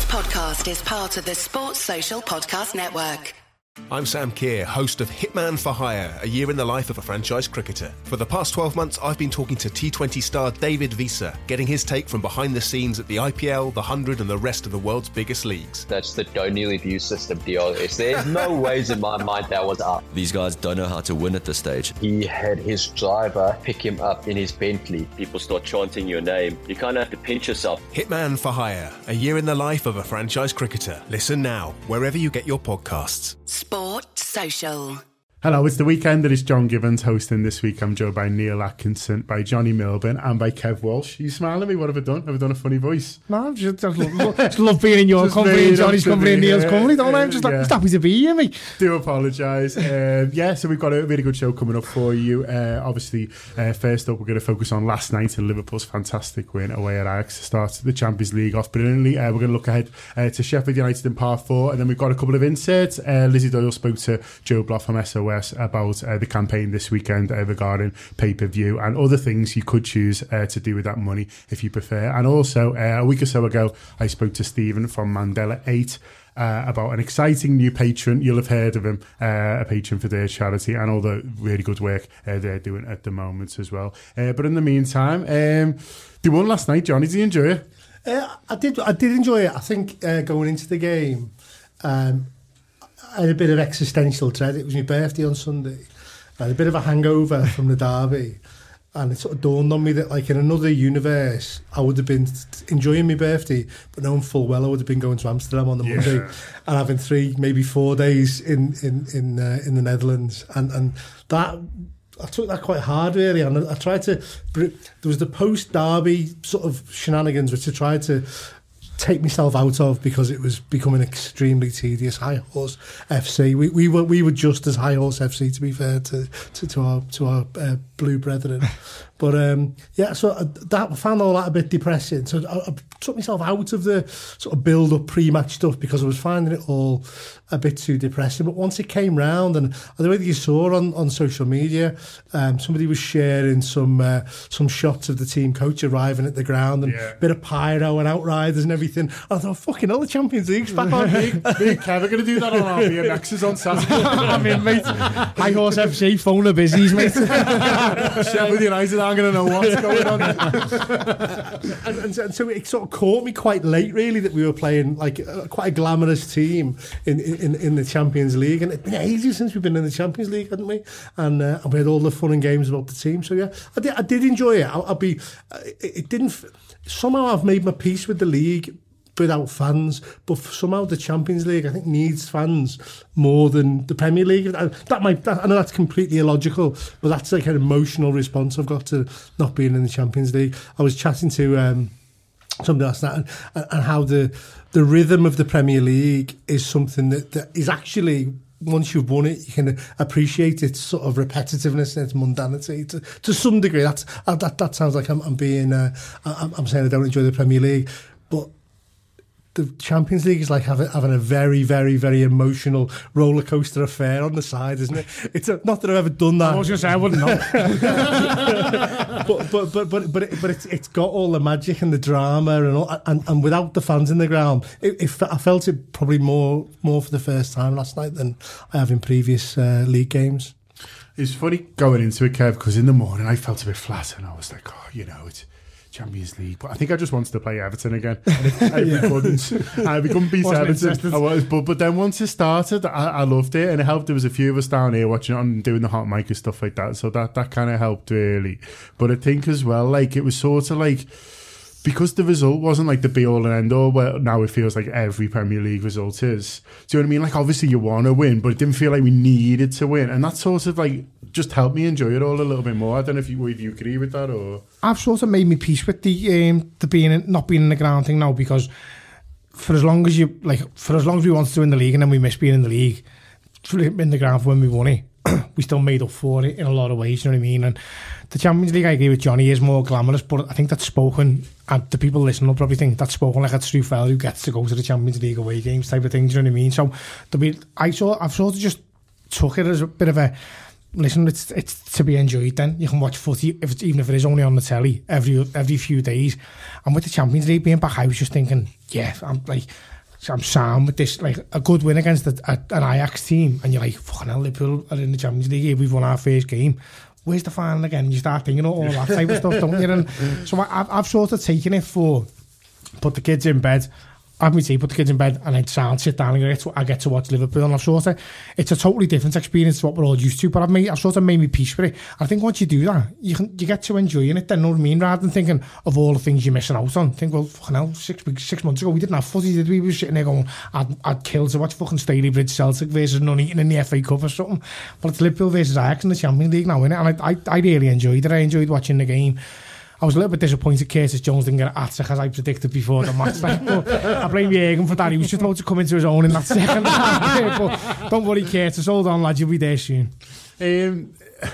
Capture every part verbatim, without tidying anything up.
podcast is part of the Sports Social Podcast Network. I'm Sam Keir, host of Hitman for Hire, a year in the life of a franchise cricketer. For the past twelve months, I've been talking to T twenty star David Visa, getting his take from behind the scenes at the I P L, the one hundred and the rest of the world's biggest leagues. That's the don't nearly view system deal. There's no ways in my mind that was up. These guys don't know how to win at this stage. He had his driver pick him up in his Bentley. People start chanting your name. You kind of have to pinch yourself. Hitman for Hire, a year in the life of a franchise cricketer. Listen now, wherever you get your podcasts. Sport Social. Hello, it's The Weekender. It's John Gibbons hosting this week. I'm joined by Neil Atkinson, by Johnny Milburn, and by Kev Walsh. You smiling at me? What have I done? Have I done a funny voice? No, I just, just, love, just love being in your Just company, and Johnny's company, and Neil's yeah, company, don't I? I'm yeah, just like, yeah. just happy to be here, mate. Do apologise. um, yeah, so we've got a really good show coming up for you. Uh, obviously, uh, first up, we're going to focus on last night and Liverpool's fantastic win away at Ajax to start the Champions League off brilliantly. Uh, we're going to look ahead uh, to Sheffield United in part four, and then we've got a couple of inserts. Uh, Lizzie Doyle spoke to Joe Block from S O S about uh, the campaign this weekend uh, regarding pay-per-view and other things you could choose uh, to do with that money if you prefer. And also, uh, a week or so ago, I spoke to Stephen from Mandela eight uh, about an exciting new patron. You'll have heard of him, uh, a patron for their charity, and all the really good work uh, they're doing at the moment as well. Uh, but in the meantime, um, they won last night. Johnny, did you enjoy it? Uh, I did. I did enjoy it. I think uh, going into the game, um, I had a bit of existential dread. It was my birthday on Sunday. I had a bit of a hangover from the derby, and it sort of dawned on me that, like, in another universe, I would have been enjoying my birthday, but knowing full well I would have been going to Amsterdam on the Yeah. Monday and having three, maybe four days in in in uh, in the Netherlands, and and that. I took that quite hard, really, and I tried to. There was the post-derby sort of shenanigans, which I tried to take myself out of because it was becoming extremely tedious. High Horse F C. We we were we were just as High Horse F C, to be fair to to, to our to our uh, blue brethren. But um, yeah, so I, that I found all that a bit depressing. So I, I took myself out of the sort of build-up pre-match stuff because I was finding it all a bit too depressing. But once it came round, and the way that you saw on, on social media, um, somebody was sharing some uh, some shots of the team coach arriving at the ground and Yeah. a bit of pyro and outriders and everything. I thought, fucking hell, the Champions League's back on. Me and Kev are going to do that on R B M X's on Saturday. I mean, mate, High Horse F C, phone the busies, mate. Sheffield United aren't going to know what's going on. and, and, so, and so it sort of caught me quite late, really, that we were playing like uh, quite a glamorous team in, in in the Champions League, and it's been ages since we've been in the Champions League, hadn't we? And, uh, and we had all the fun and games about the team. So yeah, I did, I did enjoy it. I'll, I'll be. Uh, it, it didn't. Somehow I've made my peace with the league without fans, but somehow the Champions League, I think, needs fans more than the Premier League. That might, that, I know that's completely illogical, but that's like an emotional response I've got to not being in the Champions League. I was chatting to um, somebody last night, and, and how the the rhythm of the Premier League is something that, that is actually, once you've won it, you can appreciate its sort of repetitiveness and its mundanity to, to some degree. That's, uh, that that sounds like I'm, I'm being, uh, I'm, I'm saying I don't enjoy the Premier League, but the Champions League is like having, having a very, very, very emotional roller coaster affair on the side, isn't it? It's a, not that I've ever done that. I was going to say, I wouldn't know. but but but but but, it, but it's it's got all the magic and the drama and all, and, and without the fans in the ground, it, it, I felt it probably more more for the first time last night than I have in previous uh, league games. It's funny going into it, Kev, because in the morning I felt a bit flat and I was like, oh, you know, it's Champions League, but I think I just wanted to play Everton again. I, yeah. couldn't. I couldn't beat Everton. I was, but but then once it started, I, I loved it, and it helped. There was a few of us down here watching it and doing the hot mic and stuff like that, so that that kind of helped really. But I think as well, like it was sort of like, because the result wasn't like the be all and end all, well, now it feels like every Premier League result is. Do you know what I mean? Like, obviously you want to win, but it didn't feel like we needed to win. And that sort of like just helped me enjoy it all a little bit more. I don't know if you, if you agree with that or... I've sort of made me peace with the um, the being in, not being in the ground thing now, because for as long as you like, for as long as we wanted to win the league and then we missed being in the league, in the ground for when we won it, we still made up for it in a lot of ways. You know what I mean? And the Champions League, I agree with Johnny, is more glamorous, but I think that's spoken, and the people listening will probably think that's spoken like a true fella who gets to go to the Champions League away games type of thing. Do you know what I mean? So be, I saw, I've sort of just took it as a bit of a, listen, it's it's to be enjoyed then. You can watch footy, if it's, even if it is only on the telly, every every few days. And with the Champions League being back, I was just thinking, yeah, I'm like, I'm sound with this, like a good win against a, a, an Ajax team, and you're like, fucking hell, Liverpool are in the Champions League, we've won our first game. Where's the final again? And you start thinking all that type of stuff, don't you? And so I, I've, I've sort of taken it for put the kids in bed. Have me tea, put the kids in bed, and then sound sit down and I get, to, I get to watch Liverpool. And I've sort of, it's a totally different experience to what we're all used to, but I've, made, I've sort of made me peace with it. I think once you do that, you can you get to enjoying it then, know what I mean? Rather than thinking of all the things you're missing out on. Think, well, fucking hell, six, six months ago, we didn't have footy, did we? We were sitting there going, I'd, I'd kill to watch fucking Staley Bridge Celtic versus Nuneaton in the F A Cup or something. But it's Liverpool versus Ajax in the Champions League now, innit? And I, I, I really enjoyed it. I enjoyed watching the game. I was a little bit disappointed Curtis Jones didn't get at as I predicted before the match. Like, I blame Jürgen for that. He was just about to come into his own in that second half. But don't worry, Curtis. Hold on, lad. You'll be there soon. Um,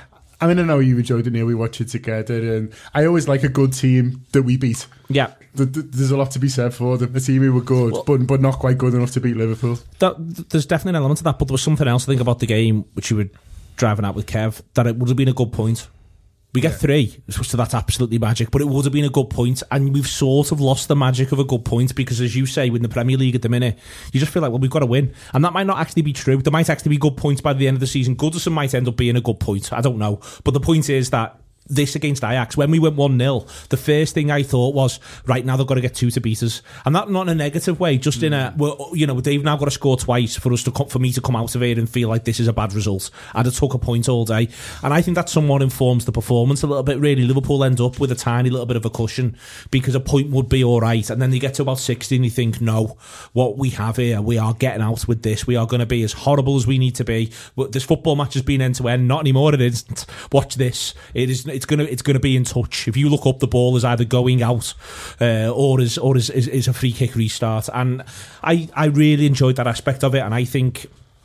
I mean, I know you enjoyed it, Neil. We watched it together. And I always like a good team that we beat. Yeah. There's a lot to be said for them. A team who were good, well, but, but not quite good enough to beat Liverpool. That, there's definitely an element of that. But there was something else I think about the game, which you were driving out with Kev, that it would have been a good point. We get yeah. three, so that's absolutely magic, but it would have been a good point, and we've sort of lost the magic of a good point because, as you say, in the Premier League at the minute, you just feel like, well, we've got to win, and that might not actually be true. There might actually be good points by the end of the season. Goodison might end up being a good point, I don't know, but the point is that this against Ajax, when we went one nil, the first thing I thought was, right, now they've got to get two to beat us. And that not in a negative way, just in a, well, you know, they've now got to score twice for us to come, for me to come out of here and feel like this is a bad result. I'd have took a point all day. And I think that somewhat informs the performance a little bit, really. Liverpool end up with a tiny little bit of a cushion because a point would be all right. And then they get to about sixty and you think, no, what we have here, we are getting out with this. We are going to be as horrible as we need to be. This football match has been end to end. Not anymore, it isn't. Watch this. It is, it's going to, it's going to be in touch. If you look up, the ball is either going out uh, or is or is, is, is a free kick restart. And I, I really enjoyed that aspect of it, and I think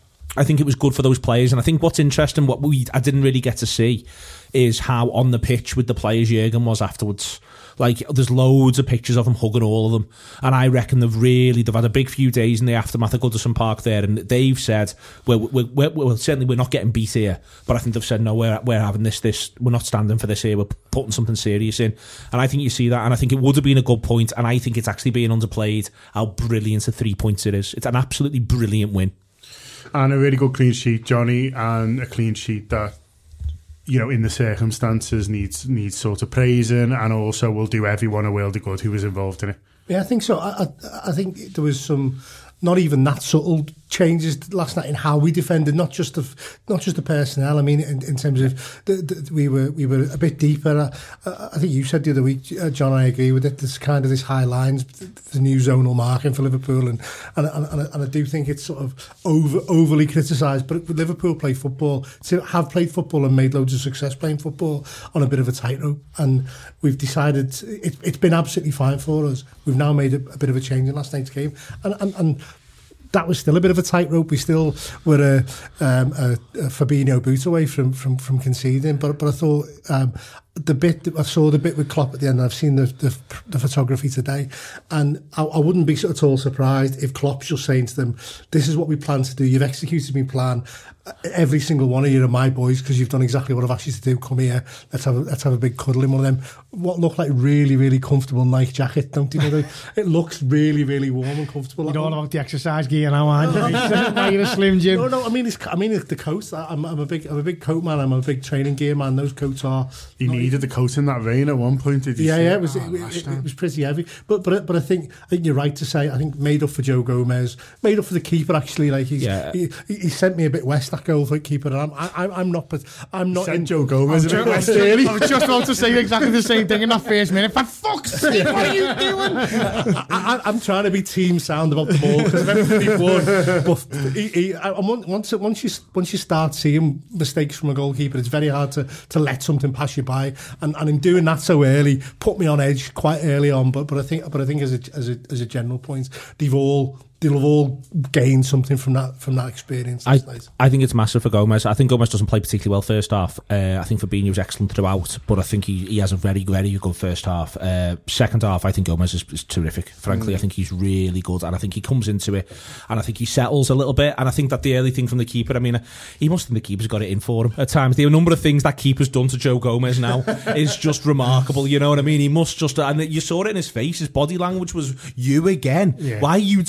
I think it was good for those players. And I think what's interesting, what we I didn't really get to see, is how on the pitch with the players Jürgen was afterwards. Like, there's loads of pictures of him hugging all of them, and I reckon they've really they've had a big few days in the aftermath of Goodison Park there, and they've said, well, we're, we're, we're, certainly we're not getting beat here, but I think they've said, no, we're we're having this this we're not standing for this here, we're putting something serious in. And I think you see that, and I think it would have been a good point, and I think it's actually being underplayed how brilliant a three points it is. It's an absolutely brilliant win, and a really good clean sheet, Johnny, and a clean sheet that, you know, in the circumstances needs needs sort of praising, and also will do everyone a world of good who was involved in it. Yeah, I think so. I, I, I think there was some not even that subtle changes last night in how we defended, not just the not just the personnel. I mean, in, in terms of the, the, we were we were a bit deeper. I, I think you said the other week, uh, John. I agree with it. There's kind of this high lines, the new zonal marking for Liverpool, and and and, and I do think it's sort of over overly criticised. But Liverpool play football, to have played football and made loads of success playing football on a bit of a tightrope, and we've decided it, it's been absolutely fine for us. We've now made a, a bit of a change in last night's game, and and. and that was still a bit of a tightrope. We still were a, um, a, a Fabinho boot away from, from, from conceding. But but I thought um, the bit I saw the bit with Klopp at the end. And I've seen the, the the photography today, and I, I wouldn't be at all surprised if Klopp's just saying to them, "This is what we plan to do. You've executed my plan. Every single one of you are my boys because you've done exactly what I've asked you to do. Come here, let's have a, let's have a big cuddle in one of them." What look like really really comfortable Nike jacket, don't you know? It looks really really warm and comfortable. You know all about the exercise gear now, aren't you? Now you're a Slim Jim. No, no. I mean, it's, I mean it's the coats. I'm, I'm a big I'm a big coat man. I'm a big training gear man. Those coats are. He needed the coat in that rain at one point. Did you yeah, see? yeah. It was oh, it, it, it was pretty heavy. But but but I think I think you're right to say I think made up for Joe Gomez, made up for the keeper actually. Like he's yeah. he, he sent me a bit west that goal for keeper. And I'm I, I'm not but I'm not in Joe Gomez. I'm, Joe, really? I was just about to say exactly the same thing in that first minute. For fuck's sake, what are you doing? I, I, I'm trying to be team sound about the ball because everybody won. But he, he, I, once once you once you start seeing mistakes from a goalkeeper, it's very hard to, to let something pass you by. And, and in doing that so early, put me on edge quite early on. But but I think but I think as a as a as a general point, they've all. They'll have all gained something from that from that experience. I, I think it's massive for Gomez. I think Gomez doesn't play particularly well first half. Uh, I think Fabinho was excellent throughout, but I think he, he has a very, very good first half. Uh, second half, I think Gomez is, is terrific. Frankly, mm. I think he's really good, and I think he comes into it, and I think he settles a little bit. And I think that the early thing from the keeper, I mean, he must think the keeper's got it in for him at times. The number of things that keeper's done to Joe Gomez now is just remarkable. You know what I mean? He must just, and you saw it in his face. His body language was, "You again? Yeah. Why are you doing this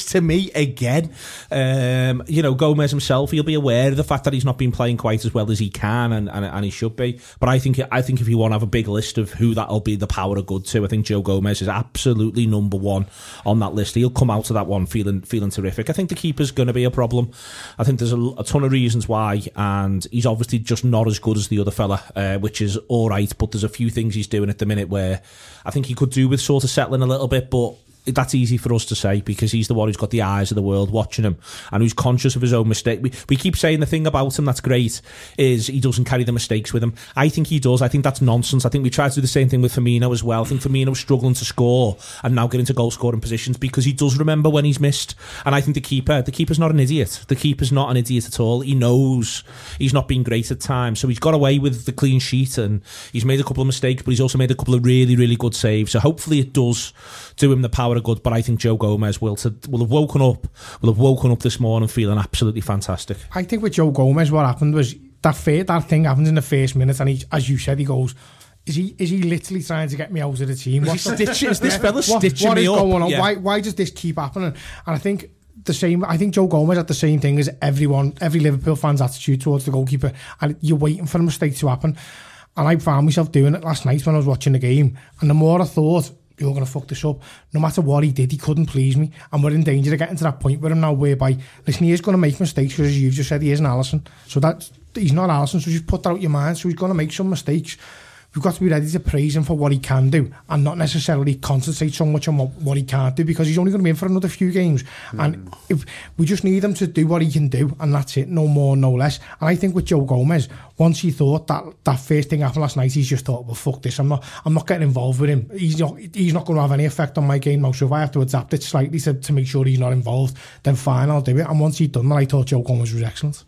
this to me again. Um, you know, Gomez himself, he'll be aware of the fact that he's not been playing quite as well as he can and, and, and he should be. But I think I think if you want to have a big list of who that'll be the power of good to, I think Joe Gomez is absolutely number one on that list. He'll come out of that one feeling feeling terrific. I think the keeper's going to be a problem. I think there's a, a ton of reasons why, and he's obviously just not as good as the other fella, uh, which is all right, but there's a few things he's doing at the minute where I think he could do with sort of settling a little bit, but that's easy for us to say because he's the one who's got the eyes of the world watching him and who's conscious of his own mistake. We, we keep saying the thing about him that's great is he doesn't carry the mistakes with him. I think he does. I think that's nonsense. I think we tried to do the same thing with Firmino as well. I think Firmino's struggling to score and now get into goal scoring positions because he does remember when he's missed. And I think the keeper, the keeper's not an idiot. The keeper's not an idiot at all. He knows he's not been great at times. So he's got away with the clean sheet and he's made a couple of mistakes, but he's also made a couple of really, really good saves. So hopefully it does do him the power of good, but I think Joe Gomez will to, will have woken up will have woken up this morning feeling absolutely fantastic. I think with Joe Gomez what happened was that fair, that thing happens in the first minute and he, as you said, he goes, is he is he literally trying to get me out of the team? What's the, stitch, is this fella what, stitching what me is up? Going on? Yeah. Why why does this keep happening? And I think the same I think Joe Gomez had the same thing as everyone every Liverpool fan's attitude towards the goalkeeper, and you're waiting for a mistake to happen. And I found myself doing it last night when I was watching the game, and the more I thought you're going to fuck this up, no matter what he did, he couldn't please me, and we're in danger of getting to that point with him now whereby, listen, he is going to make mistakes because as you've just said, he isn't Alisson, so that he's not Alisson, so just put that out your mind. So he's going to make some mistakes. We've got to be ready to praise him for what he can do and not necessarily concentrate so much on what, what he can't do, because he's only going to be in for another few games. Mm. And if we just need him to do what he can do, and that's it, no more, no less. And I think with Joe Gomez, once he thought that that first thing happened last night, he's just thought, well, fuck this, I'm not I'm not getting involved with him. He's not he's not going to have any effect on my game now, so if I have to adapt it slightly to, to make sure he's not involved, then fine, I'll do it. And once he'd done that, I thought Joe Gomez was excellent.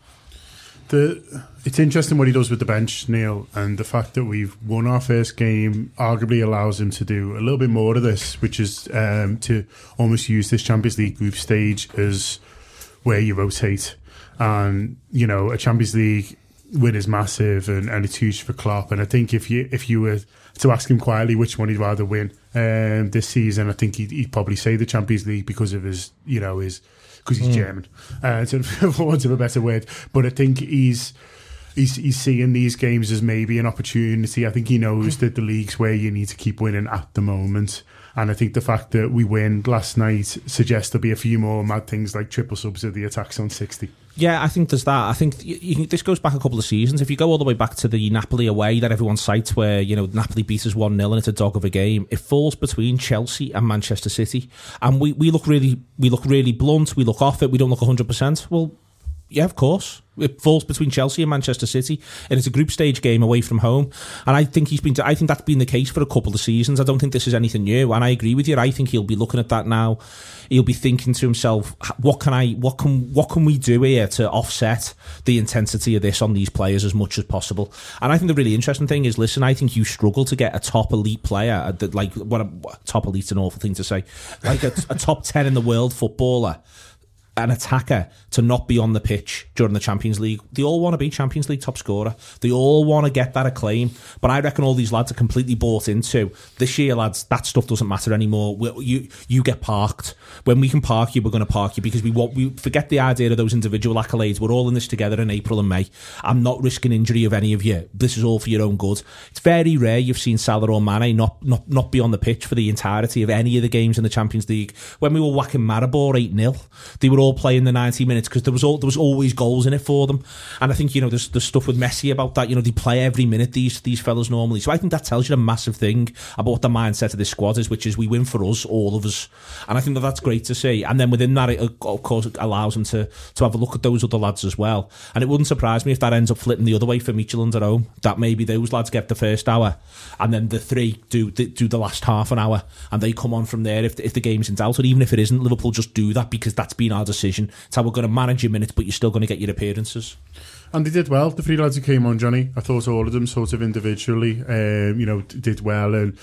The, it's interesting what he does with the bench, Neil, and the fact that we've won our first game arguably allows him to do a little bit more of this, which is um, to almost use this Champions League group stage as where you rotate. And, you know, a Champions League win is massive and, and it's huge for Klopp. And I think if you if you were to ask him quietly which one he'd rather win um, this season, I think he'd, he'd probably say the Champions League because of his, you know, his... because he's mm. German, uh, for want of a better word. But I think he's, he's he's seeing these games as maybe an opportunity. I think he knows that the league's where you need to keep winning at the moment. And I think the fact that we win last night suggests there'll be a few more mad things like triple subs of the attacks on sixty. Yeah, I think there's that. I think you, you, this goes back a couple of seasons. If you go all the way back to the Napoli away that everyone cites where, you know, Napoli beat us one nil and it's a dog of a game, it falls between Chelsea and Manchester City. And we, we look really we look really blunt, we look off it, we don't look one hundred percent. Well, yeah, of course. It falls between Chelsea and Manchester City, and it's a group stage game away from home. And I think he's been. I think that's been the case for a couple of seasons. I don't think this is anything new. And I agree with you. I think he'll be looking at that now. He'll be thinking to himself, "What can I? What can? What can we do here to offset the intensity of this on these players as much as possible?" And I think the really interesting thing is, listen, I think you struggle to get a top elite player, like what a top elite's an awful thing to say, like a, a top ten in the world footballer, an attacker, to not be on the pitch during the Champions League. They all want to be Champions League top scorer. They all want to get that acclaim. But I reckon all these lads are completely bought into, this year, lads, that stuff doesn't matter anymore. We, you you get parked. When we can park you, we're going to park you, because we want, we forget the idea of those individual accolades. We're all in this together in April and May. I'm not risking injury of any of you. This is all for your own good. It's very rare you've seen Salah or Mane not, not, not be on the pitch for the entirety of any of the games in the Champions League. When we were whacking Maribor eight nil, they were all playing the ninety minutes because there was all, there was always goals in it for them. And I think, you know, there's there's stuff with Messi about that. You know, they play every minute, these these fellas normally. So I think that tells you a massive thing about what the mindset of this squad is, which is we win for us, all of us. And I think that that's great to see. And then within that, it, of course, it allows them to to have a look at those other lads as well. And it wouldn't surprise me if that ends up flipping the other way for Midtjylland at home. That maybe those lads get the first hour, and then the three do do the last half an hour, and they come on from there if if the game's in doubt, or even if it isn't. Liverpool just do that because that's been our decision. It's how we're going to manage your minutes, but you're still going to get your appearances. And they did well, the three lads who came on, Johnny. I thought all of them sort of individually, um, you know, did well. And,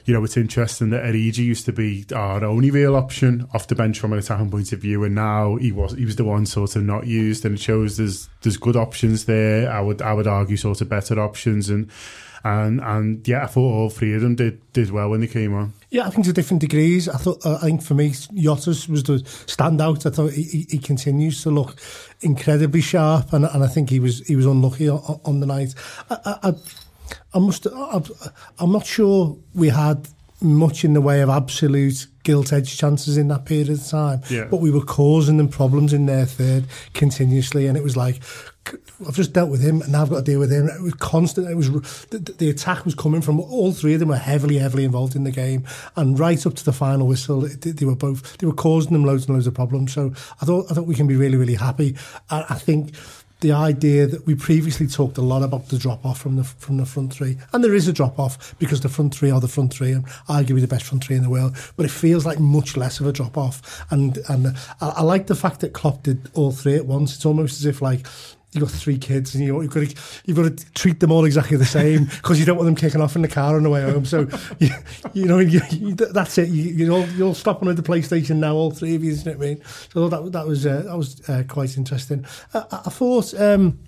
you know, it's interesting that Origi used to be our only real option off the bench from an attacking point of view, and now he was he was the one sort of not used, and it shows there's there's good options there. I would I would argue sort of better options, and and and yeah, I thought all three of them did did well when they came on. Yeah, I think to different degrees. I thought uh, I think for me, Yotta's was the standout. I thought he, he continues to look incredibly sharp, and and I think he was he was unlucky on, on the night. I, I, I must. I, I'm not sure we had much in the way of absolute gilt-edged chances in that period of time, yeah. but we were causing them problems in their third continuously, and it was like, I've just dealt with him and now I've got to deal with him. It was constant. It was the, the attack was coming from all three of them were heavily, heavily involved in the game, and right up to the final whistle, they, they were both they were causing them loads and loads of problems. So I thought I thought we can be really, really happy. I, I think the idea that we previously talked a lot about the drop off from the from the front three, and there is a drop off because the front three are the front three and arguably the best front three in the world, but it feels like much less of a drop off. And and I, I like the fact that Klopp did all three at once. It's almost as if like you've got three kids and you, you've got to you've got to treat them all exactly the same because you don't want them kicking off in the car on the way home. So you, you know you, you, that's it. You, you'll you'll stop on the PlayStation now, all three of you. Isn't it? I mean, so that that was uh, that was uh, quite interesting. I, I thought. Um,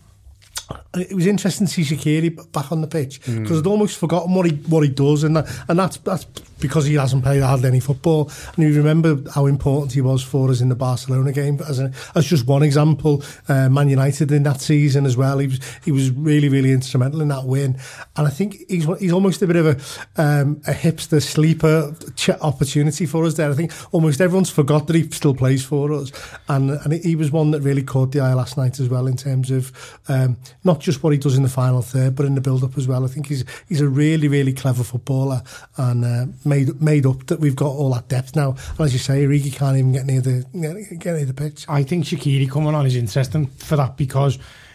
It was interesting to see Shaqiri back on the pitch because mm. I'd almost forgotten what he what he does, and that, and that's that's because he hasn't played hardly any football. And you remember how important he was for us in the Barcelona game. But as a, as just one example, uh, Man United in that season as well, he was he was really really instrumental in that win. And I think he's he's almost a bit of a um, a hipster sleeper opportunity for us there. I think almost everyone's forgot that he still plays for us, and and he was one that really caught the eye last night as well in terms of. Um, Not just what he does in the final third, but in the build-up as well. I think he's he's a really, really clever footballer, and uh, made made up that we've got all that depth now. And as you say, Origi can't even get near the get near the pitch. I think Shaqiri coming on is interesting for that because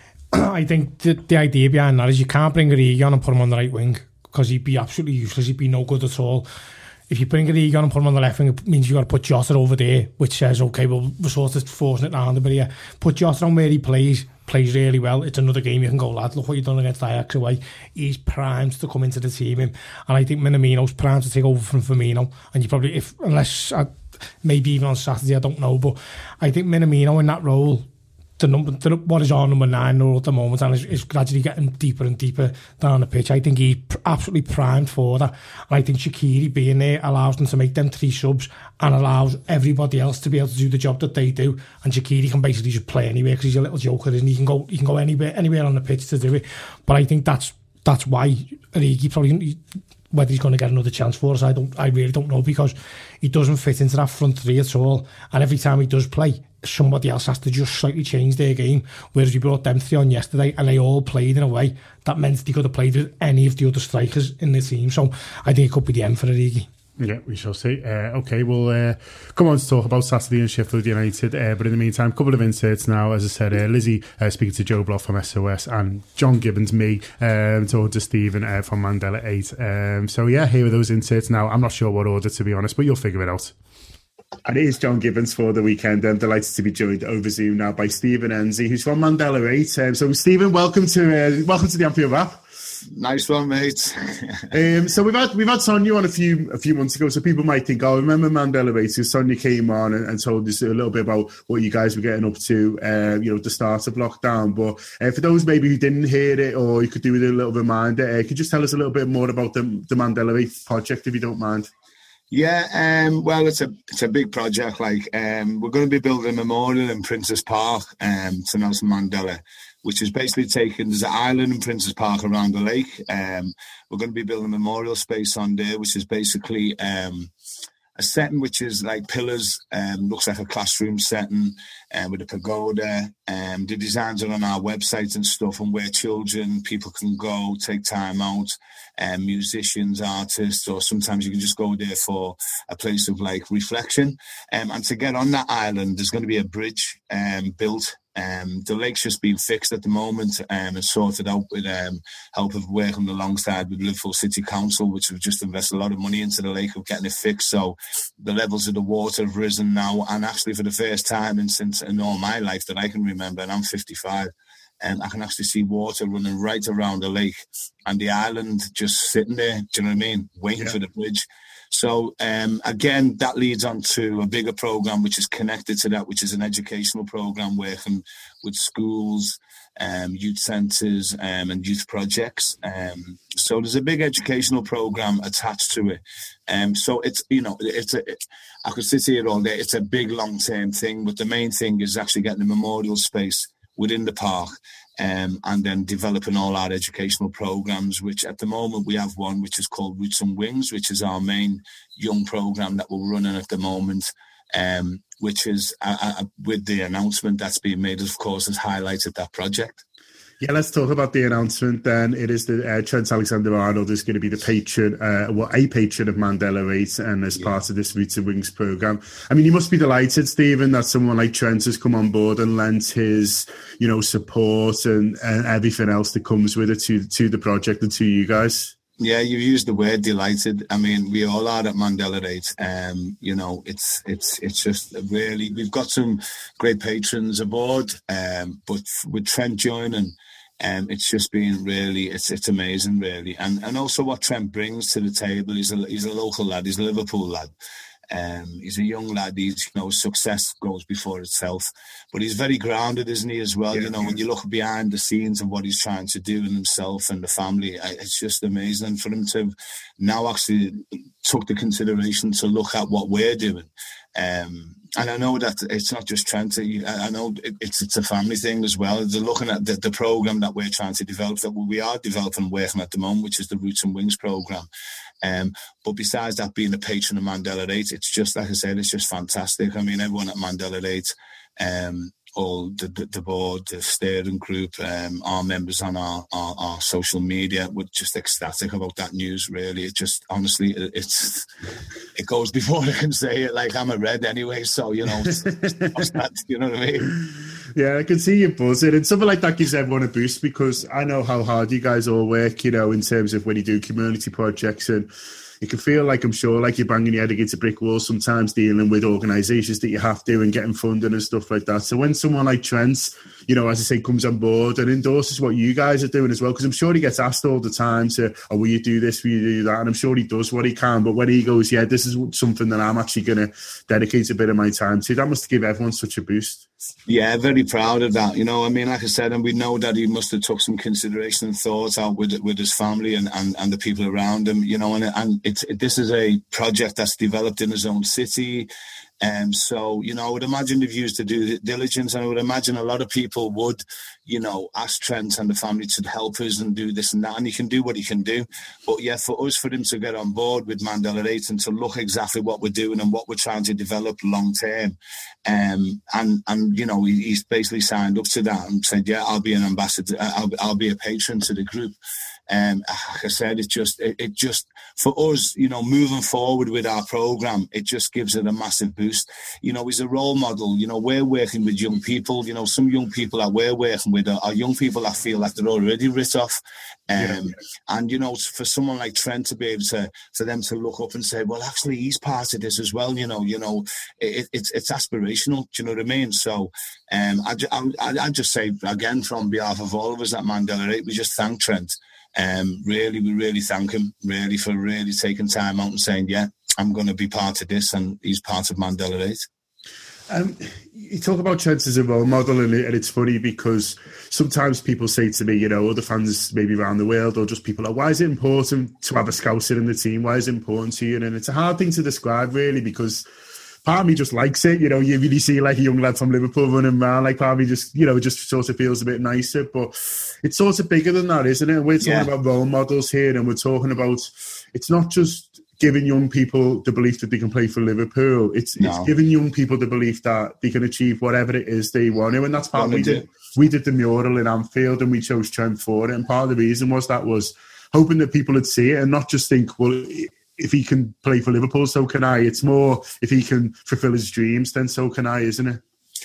I think the, the idea behind that is you can't bring Origi on and put him on the right wing because he'd be absolutely useless. He'd be no good at all. If you bring Origi on and put him on the left wing, it means you've got to put Jota over there, which says, okay, well, we're sort of forcing it around him. But yeah, put Jota on where he plays, plays really well. It's another game you can go, lad, look what you've done against Ajax away. He's primed to come into the team. And I think Minamino's primed to take over from Firmino. And you probably, if unless, uh, maybe even on Saturday, I don't know. But I think Minamino in that role, the number, the, what is our number nine role at the moment, and is, is gradually getting deeper and deeper down the pitch. I think he's pr- absolutely primed for that. And I think Shaqiri being there allows them to make them three subs and allows everybody else to be able to do the job that they do. And Shaqiri can basically just play anywhere because he's a little joker, and he can go, he can go anywhere, anywhere on the pitch to do it. But I think that's that's why Origi probably. Whether he's going to get another chance for us, I don't. I really don't know because he doesn't fit into that front three at all. And every time he does play, somebody else has to just slightly change their game. Whereas we brought them three on yesterday, and they all played in a way that meant they could have played with any of the other strikers in the team. So I think it could be the end for Origi. Yeah, we shall see. Uh, okay, we'll uh, come on to talk about Saturday and Sheffield United. Uh, but in the meantime, a couple of inserts now. As I said, uh, Lizzie uh, speaking to Joe Block from S O S and John Gibbons, me, um, talking to Stephen uh, from Mandela eight. Um, so yeah, here are those inserts now. I'm not sure what order, to be honest, but you'll figure it out. And it is John Gibbons for the weekend. I'm delighted to be joined over Zoom now by Stephen Enzi, who's from Mandela eight. Um, so Stephen, welcome to uh, welcome to the Anfield Wrap. Nice one, mate. um, so we've had we've had Sonia on a few a few months ago, so people might think, oh, remember Mandela eight? So Sonia came on and, and told us a little bit about what you guys were getting up to, uh, you know, the start of lockdown. But uh, for those maybe who didn't hear it, or you could do with a little reminder, uh, could you just tell us a little bit more about the the Mandela eight project, if you don't mind? Yeah, um, well, it's a it's a big project. Like, um, we're going to be building a memorial in Princes Park um, to Nelson Mandela, which is basically taken, there's an island in Princes Park around the lake. Um, we're going to be building a memorial space on there, which is basically um, a setting which is like pillars, um, looks like a classroom setting uh, with a pagoda. Um, the designs are on our website and stuff, and where children, people can go, take time out, um, musicians, artists, or sometimes you can just go there for a place of like reflection. Um, and to get on that island, there's going to be a bridge um, built. Um, the lake's just being fixed at the moment um, and sorted out with um, help of working alongside with Liverpool City Council, which have just invested a lot of money into the lake of getting it fixed. So the levels of the water have risen now, and actually for the first time in since in all my life that I can remember, and I'm fifty-five, and I can actually see water running right around the lake, and the island just sitting there. Do you know what I mean? Waiting yeah. for the bridge. So um, again, that leads on to a bigger program which is connected to that, which is an educational program working with schools, um, youth centres, um, and youth projects. Um, so there's a big educational program attached to it. Um, so it's, you know, it's a, it, I could sit here all day. It's a big long-term thing, but the main thing is actually getting a memorial space within the park. Um, and then developing all our educational programs, which at the moment we have one which is called Roots and Wings, which is our main young program that we're running at the moment, um, which is uh, uh, with the announcement that's been made, of course, has highlighted that project. Yeah, let's talk about the announcement then. It is the uh, Trent Alexander-Arnold is going to be the patron, uh, well, a patron of Mandela eight, and as yeah. part of this Roots and Wings programme. I mean, you must be delighted, Stephen, that someone like Trent has come on board and lent his, you know, support and, and everything else that comes with it to, to the project and to you guys. Yeah, you used the word delighted. I mean, we all are at Mandela eight. Um, you know, it's it's it's just really, we've got some great patrons aboard, um, but with Trent joining, Um, it's just been really, it's it's amazing, really, and and also what Trent brings to the table. He's a he's a local lad. He's a Liverpool lad. Um, he's a young lad. He's, you know, success goes before itself, but he's very grounded, isn't he, as well? Yeah. You know, when you look behind the scenes of what he's trying to do in himself and the family, it's just amazing. And for him to now actually took the consideration to look at what we're doing. Um, and I know that it's not just Trent. I know it's it's a family thing as well. They're looking at the, the program that we're trying to develop, that we are developing, working at the moment, which is the Roots and Wings program. Um, but besides that, being a patron of Mandela eight, it's just, like I said, it's just fantastic. I mean, everyone at Mandela eight, um, all the, the, the board, the steering group, um, our members on our, our, our social media were just ecstatic about that news, really. It just, honestly, it, it's it goes before I can say it. Like, I'm a red anyway, so, you know, it's, it's not, you know what I mean? Yeah, I can see you buzzing, and something like that gives everyone a boost, because I know how hard you guys all work, you know, in terms of when you do community projects, and it can feel like, I'm sure, like you're banging your head against a brick wall sometimes, dealing with organisations that you have to and getting funding and stuff like that. So when someone like Trent, you know, as I say, comes on board and endorses what you guys are doing as well, because I'm sure he gets asked all the time to, oh, will you do this, will you do that? And I'm sure he does what he can. But when he goes, yeah, this is something that I'm actually going to dedicate a bit of my time to, that must give everyone such a boost. Yeah, very proud of that. You know, I mean, like I said, and we know that he must have took some consideration and thought out with with his family and, and, and the people around him, you know, and, and it's, it, this is a project that's developed in his own city. Um, so, you know, I would imagine if you used to do diligence, and I would imagine a lot of people would, you know, ask Trent and the family to help us and do this and that, and he can do what he can do. But yeah, for us, for him to get on board with Mandela eight and to look exactly what we're doing and what we're trying to develop long term, um, and and you know, he, he's basically signed up to that and said, yeah, I'll be an ambassador, I'll, I'll be a patron to the group. Um, like I said, it just, it, it just, for us, you know, moving forward with our program, it just gives it a massive boost. You know, he's a role model. You know, we're working with young people. You know, some young people that we're working with are, are young people that feel like they're already writ off. Um, yeah, yeah. And, you know, for someone like Trent to be able to, for them to look up and say, well, actually, he's part of this as well. You know, you know, it, it's it's aspirational. Do you know what I mean? So, um, I, I, I just say, again, from behalf of all of us at Mandela eight, we just thank Trent. Um, really, we really thank him, really, for really taking time out and saying, yeah, I'm going to be part of this, and he's part of Mandela eight. Um, you talk about Trent as a role model, and, and it's funny because sometimes people say to me, you know, other fans maybe around the world, or just people, are, why is it important to have a Scouser in the team? Why is it important to you? And it's a hard thing to describe, really, because part of me just likes it. You know, you really see like a young lad from Liverpool running around, like part of me just, you know, just sort of feels a bit nicer. But it's sort of bigger than that, isn't it? We're talking yeah. about role models here, and we're talking about, it's not just giving young people the belief that they can play for Liverpool. It's no. it's giving young people the belief that they can achieve whatever it is they want to. And that's part we did. We did the mural in Anfield, and we chose Trent for it. And part of the reason was that was hoping that people would see it and not just think, well, if he can play for Liverpool, so can I. It's more, if he can fulfill his dreams, then so can I, isn't it?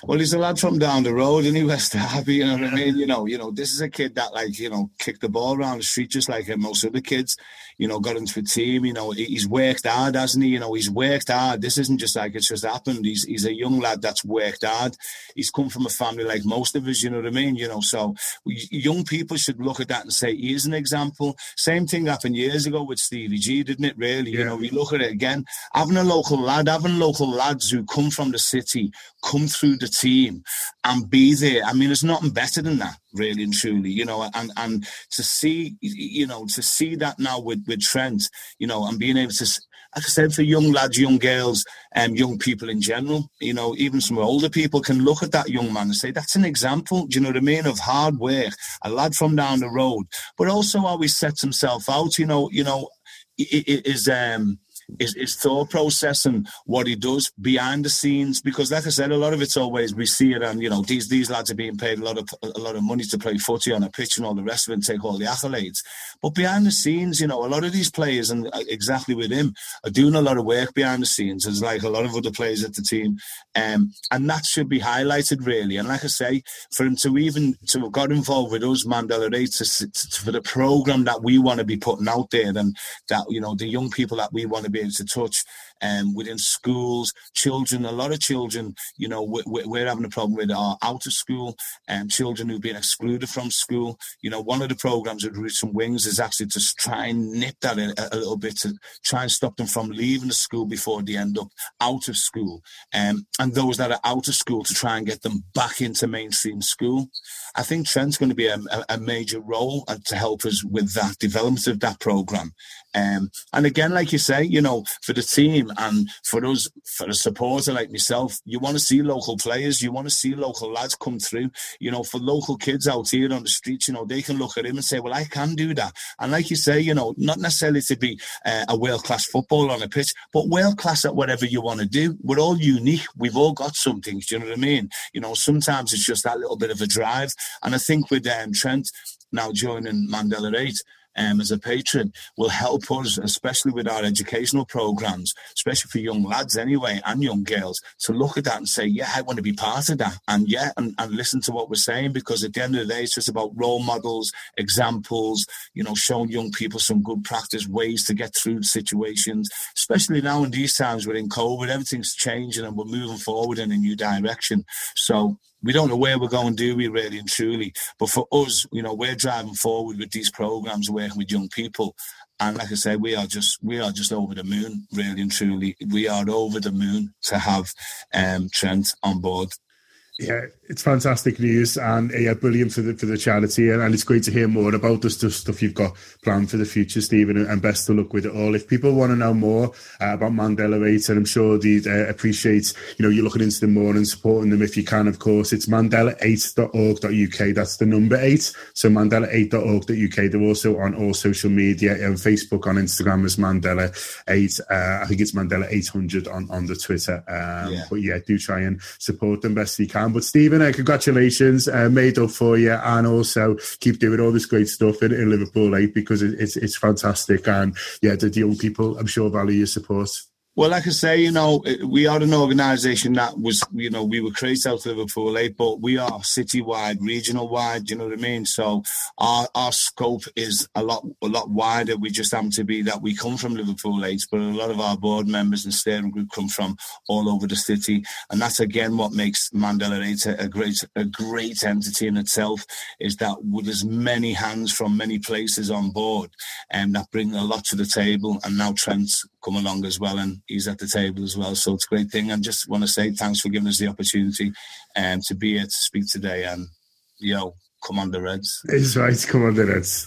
Well, he's a lad from down the road, isn't he, West Derby? You know what I mean? You know, you know, this is a kid that, like, you know, kicked the ball around the street just like most other kids. You know, got into a team. You know, he's worked hard, hasn't he? You know, he's worked hard. This isn't just like it's just happened. He's he's a young lad that's worked hard. He's come from a family like most of us. You know what I mean? You know, so young people should look at that and say he is an example. Same thing happened years ago with Stevie G, didn't it? Really? Yeah. You know, we look at it again. Having a local lad, having local lads who come from the city, come through the team and be there. I mean, there's nothing better than that, really and truly, you know, and, and to see, you know, to see that now with, with Trent, you know, and being able to, like I said, for young lads, young girls, and um, young people in general, you know, even some older people can look at that young man and say, that's an example, do you know what I mean, of hard work, a lad from down the road, but also how he sets himself out, you know, you know, it, it is, um, His, his thought process and what he does behind the scenes, because like I said, a lot of it's always we see it, and you know these these lads are being paid a lot of a lot of money to play footy on a pitch and all the rest of it and take all the accolades. But behind the scenes, you know, a lot of these players, and exactly with him, are doing a lot of work behind the scenes. There's like a lot of other players at the team, um, and that should be highlighted really. And like I say, for him to even to have got involved with us, Mandela Day, to, to, for the program that we want to be putting out there, and that you know the young people that we want to be able to touch um, within schools, children, a lot of children, you know, we're, we're having a problem with are out of school, and um, children who've been excluded from school. You know, one of the programs with Roots and Wings is actually to try and nip that a, a little bit, to try and stop them from leaving the school before they end up out of school. Um, and those that are out of school, to try and get them back into mainstream school. I think Trent's going to be a, a major role to help us with that development of that program. Um, and again, like you say, you know, for the team and for us, for a supporter like myself, you want to see local players, you want to see local lads come through. You know, for local kids out here on the streets, you know, they can look at him and say, well, I can do that. And like you say, you know, not necessarily to be uh, a world-class footballer on a pitch, but world-class at whatever you want to do. We're all unique. We've all got something. Do you know what I mean? You know, sometimes it's just that little bit of a drive. And I think with um, Trent now joining Mandela eight, Um, as a patron, will help us, especially with our educational programs, especially for young lads anyway, and young girls, to look at that and say, yeah, I want to be part of that. And yeah, and, and listen to what we're saying, because at the end of the day, it's just about role models, examples, you know, showing young people some good practice, ways to get through situations, especially now in these times we're in COVID, everything's changing and we're moving forward in a new direction. So we don't know where we're going, do we, really and truly? But for us, you know, we're driving forward with these programs, working with young people. And like I say, we are just we are just over the moon, really and truly. We are over the moon to have um, Trent on board. Yeah, it's fantastic news, and yeah, brilliant for the for the charity, and, and it's great to hear more about the stuff, stuff you've got planned for the future, Stephen, and, and best of luck with it all. If people want to know more uh, about Mandela eight, and I'm sure they'd uh, appreciate, you know, you looking into them more and supporting them if you can, of course, it's mandela eight dot org dot U K. That's the number eight, so mandela eight dot org dot U K. They're also on all social media, on Facebook, on Instagram as Mandela eight. Uh, I think it's Mandela eight hundred on, on the Twitter. Um, yeah. But yeah, do try and support them best you can. But Stephen, uh, congratulations, uh, made up for you, and also keep doing all this great stuff in, in Liverpool eight, because it, it's it's fantastic, and yeah, the, the young people, I'm sure, value your support. Well, like I say, you know, we are an organisation that was, you know, we were created out of Liverpool eight, but we are citywide, regional-wide, you know what I mean? So our our scope is a lot a lot wider. We just happen to be that we come from Liverpool eight, but a lot of our board members and steering group come from all over the city. And that's, again, what makes Mandela eight a, a great a great entity in itself, is that with as many hands from many places on board, and that bring a lot to the table. And now Trent's come along as well, and he's at the table as well, so it's a great thing. I just want to say thanks for giving us the opportunity um, to be here to speak today, and yo, come on the Reds. It's right, come on the Reds.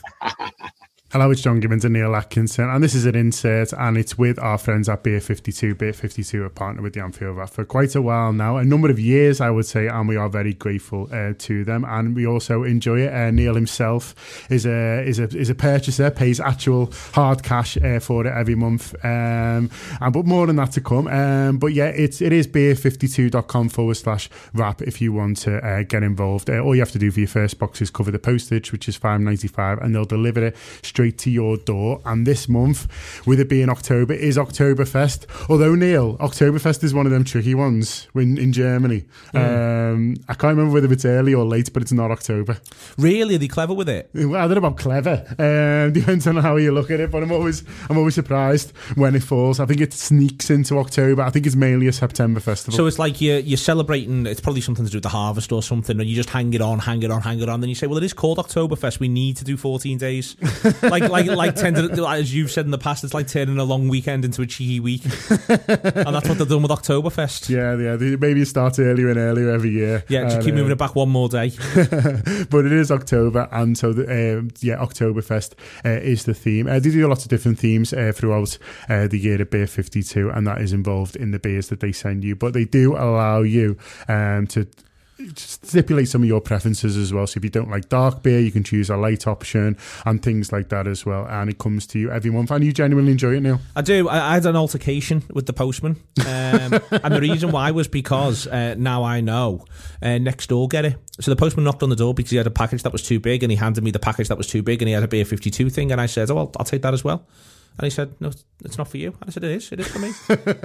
Hello, it's John Gibbons and Neil Atkinson, and this is an insert, and it's with our friends at Beer fifty-two. Beer fifty-two are partnered with the Anfield Wrap for quite a while now, a number of years, I would say, and we are very grateful uh, to them, and we also enjoy it. Uh, Neil himself is a is a is a purchaser, pays actual hard cash uh, for it every month, um, and but more than that to come. Um, but yeah, it's it is beer fifty-two dot com forward slash wrap if you want to uh, get involved. Uh, all you have to do for your first box is cover the postage, which is five ninety-five, and they'll deliver it straight straight to your door. And this month, with it being October, is Oktoberfest. Although, Neil, Oktoberfest is one of them tricky ones in, in Germany. Mm. Um, I can't remember whether it's early or late, but it's not October. Really? Are they clever with it? Well, I don't know about clever. Um, depends on how you look at it, but I'm always I'm always surprised when it falls. I think it sneaks into October. I think it's mainly a September festival. So it's like you're, you're celebrating, it's probably something to do with the harvest or something, and you just hang it on, hang it on, hang it on, then you say, well, it is called Oktoberfest, we need to do fourteen days. like like like tending, as you've said in the past, it's like turning a long weekend into a cheeky week. And that's what they're doing with Oktoberfest. Yeah, yeah. They, maybe it starts earlier and earlier every year. Yeah, just and, keep moving uh, it back one more day. But it is October, and so, the, um, yeah, Oktoberfest uh, is the theme. Uh, they do lots of different themes uh, throughout uh, the year at Beer fifty-two, and that is involved in the beers that they send you. But they do allow you um, to stipulate some of your preferences as well. So if you don't like dark beer, you can choose a light option and things like that as well. And it comes to you every month, and you genuinely enjoy it, Neil. I do. I, I had an altercation with the postman, um, and the reason why was because uh, now I know uh, next door get it. So the postman knocked on the door because he had a package that was too big, and he handed me the package that was too big, and he had a Beer fifty-two thing, and I said, oh, well, I'll take that as well. And he said, no, it's not for you. And I said, it is. It is for me.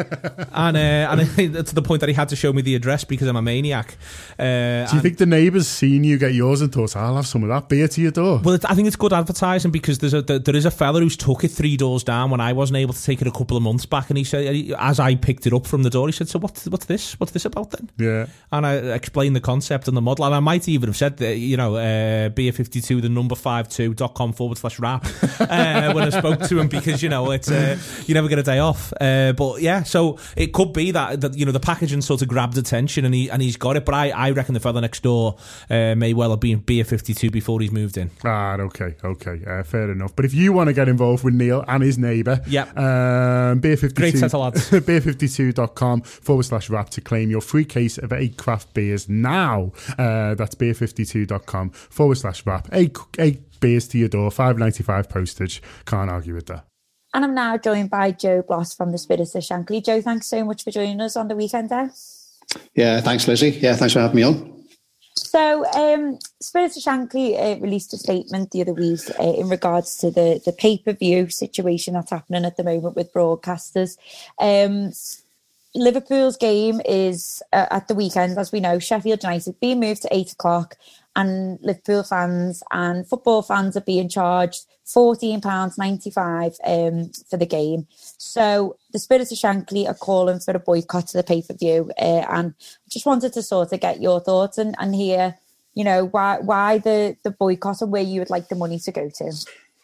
and uh, and to the point that he had to show me the address because I'm a maniac. Uh, Do you think the neighbours seen you get yours and thought, I'll have some of that beer to your door? Well, it, I think it's good advertising because there's a, there is a fella who's took it three doors down when I wasn't able to take it a couple of months back. And he said, as I picked it up from the door, he said, so what's, what's this? What's this about then? Yeah. And I explained the concept and the model. And I might even have said that, you know, uh, Beer fifty-two, the number fifty-two dot com forward slash rap uh, when I spoke to him because, you know, it's... Uh, you never get a day off, uh, but yeah. So it could be that, that you know the packaging sort of grabbed attention, and he and he's got it. But I, I reckon the fella next door uh, may well have been Beer fifty-two before he's moved in. Ah, okay, okay, uh, fair enough. But if you want to get involved with Neil and his neighbour, yeah, um, Beer fifty-two, great set of lads. beer fifty-two dot com forward slash rap to claim your free case of eight craft beers now. Uh, that's beer fifty-two dot com forward slash rap. Eight eight beers to your door, five ninety-five postage. Can't argue with that. And I'm now joined by Joe Bloss from the Spirits of Shankly. Joe, thanks so much for joining us on the weekend there. Yeah, thanks, Lizzie. Yeah, thanks for having me on. So, um, Spirits of Shankly uh, released a statement the other week uh, in regards to the, the pay-per-view situation that's happening at the moment with broadcasters. Um, Liverpool's game is uh, at the weekend, as we know, Sheffield United being moved to eight o'clock, and Liverpool fans and football fans are being charged fourteen pounds ninety-five um, for the game. So the Spirits of Shankly are calling for a boycott to the pay-per-view, uh, and I just wanted to sort of get your thoughts and, and hear, you know, why why the, the boycott and where you would like the money to go to.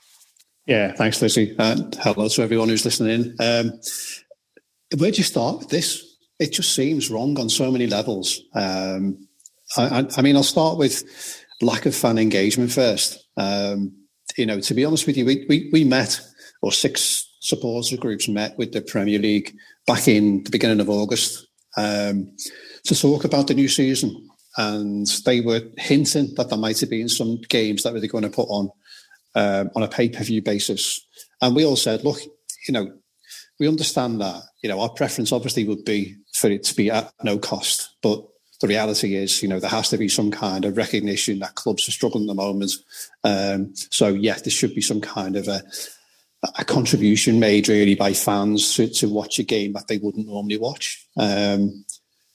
Yeah, thanks, Lizzie. And hello to everyone who's listening in. Um, where do you start with this? It just seems wrong on so many levels. Um, I, I mean, I'll start with lack of fan engagement first. Um, you know, to be honest with you, we, we, we met, or six supporter groups met with the Premier League back in the beginning of August um, to talk about the new season. And they were hinting that there might have been some games that they were going to put on um, on a pay-per-view basis. And we all said, look, you know, we understand that, you know, our preference obviously would be for it to be at no cost. But the reality is, you know, there has to be some kind of recognition that clubs are struggling at the moment. Um, so, yeah, there should be some kind of a, a contribution made really by fans to, to watch a game that they wouldn't normally watch. Um,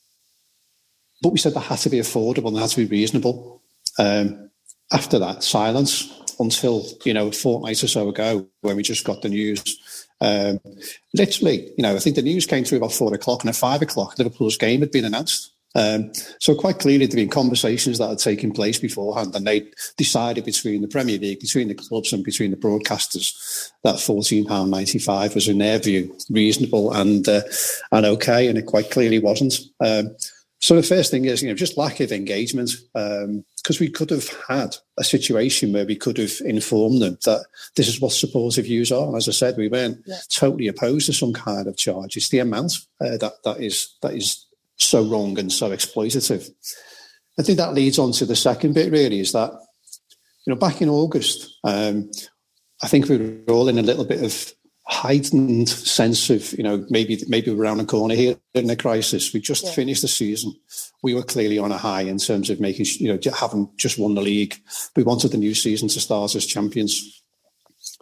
but we said that had to be affordable and that had to be reasonable. Um, after that, silence until, you know, a fortnight or so ago when we just got the news. Um, literally, you know, I think the news came through about four o'clock, and at five o'clock, Liverpool's game had been announced. Um, so quite clearly there'd been conversations that had taken place beforehand, and they decided between the Premier League, between the clubs and between the broadcasters that fourteen pounds ninety-five was in their view reasonable and uh, and okay, and it quite clearly wasn't. Um, so the first thing is, you know, just lack of engagement, um, because we could have had a situation where we could have informed them that this is what supportive views are. And as I said, we weren't yeah. totally opposed to some kind of charge. It's the amount uh, that that is that is so wrong and so exploitative. I think that leads on to the second bit, really, is that, you know, back in August, um, I think we were all in a little bit of heightened sense of, you know, maybe maybe we're around the corner here in a crisis. We just yeah. finished the season. We were clearly on a high in terms of making, you know, having just won the league. We wanted the new season to start as champions.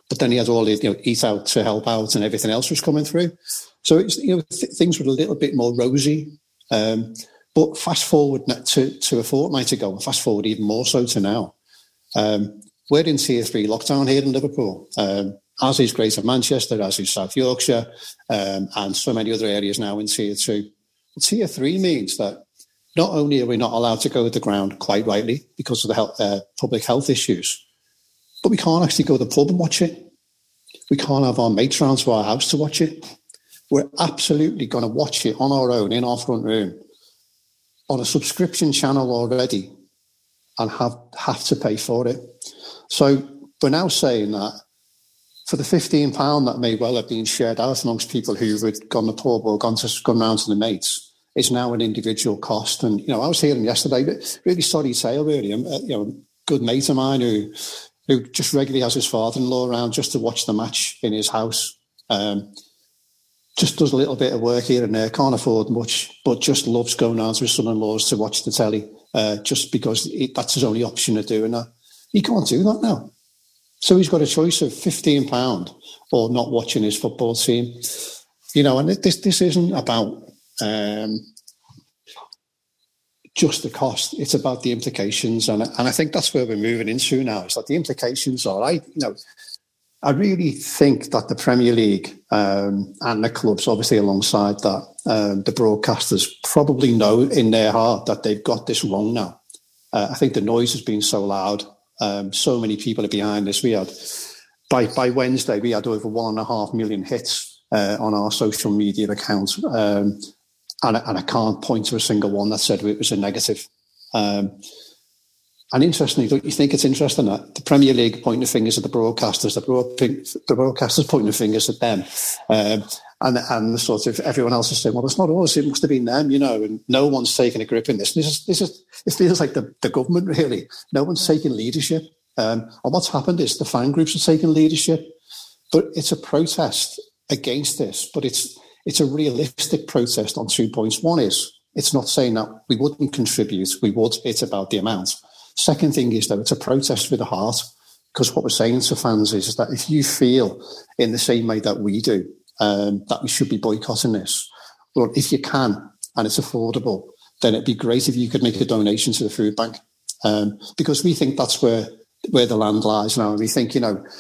but then he had all the, you know, Eat Out to Help Out and everything else was coming through. So it's, you know, th- things were a little bit more rosy. Um, but fast forward to, to a fortnight ago, and fast forward even more so to now, um, we're in tier three lockdown here in Liverpool, um, as is Greater Manchester, as is South Yorkshire, um, and so many other areas now in tier two. Tier three means that not only are we not allowed to go to the ground, quite rightly, because of the health, uh, public health issues, but we can't actually go to the pub and watch it. We can't have our mates round to our house to watch it. We're absolutely going to watch it on our own, in our front room, on a subscription channel already, and have, have to pay for it. So we're now saying that for the fifteen pounds that may well have been shared out amongst people who had gone to the pub or gone, to, gone round to the mates, it's now an individual cost. And, you know, I was hearing yesterday, really sorry tale, really. Um, you know, a good mate of mine who... who just regularly has his father-in-law around just to watch the match in his house. Um, just does a little bit of work here and there, can't afford much, but just loves going down to his son-in-law's to watch the telly, uh, just because it, that's his only option of doing that. He can't do that now. So he's got a choice of fifteen pounds or not watching his football team. You know, and this this isn't about... Um, just the cost. It's about the implications, and and I think that's where we're moving into now. It's like the implications are. I you know, I really think that the Premier League um, and the clubs, obviously alongside that, um, the broadcasters probably know in their heart that they've got this wrong now. Uh, I think the noise has been so loud. Um, so many people are behind this. We had by by Wednesday we had over one and a half million hits uh, on our social media accounts. Um, And I, and I can't point to a single one that said it was a negative. Um, and interestingly, don't you think it's interesting that the Premier League pointing fingers at the broadcasters, the, broad, the broadcasters pointing fingers at them, um, and and the sort of everyone else is saying, well, it's not us, it must have been them, you know, and no one's taking a grip in this. This is, this is it feels like the, the government, really. No one's taking leadership. Um, and what's happened is the fan groups are taking leadership, but it's a protest against this, but it's It's a realistic protest on two points. One is, it's not saying that we wouldn't contribute, we would, it's about the amount. Second thing is that it's a protest with a heart, because what we're saying to fans is, is that if you feel in the same way that we do, um, that we should be boycotting this, well, if you can, and it's affordable, then it'd be great if you could make a donation to the food bank, um, because we think that's where, where the land lies now. And we think, you know,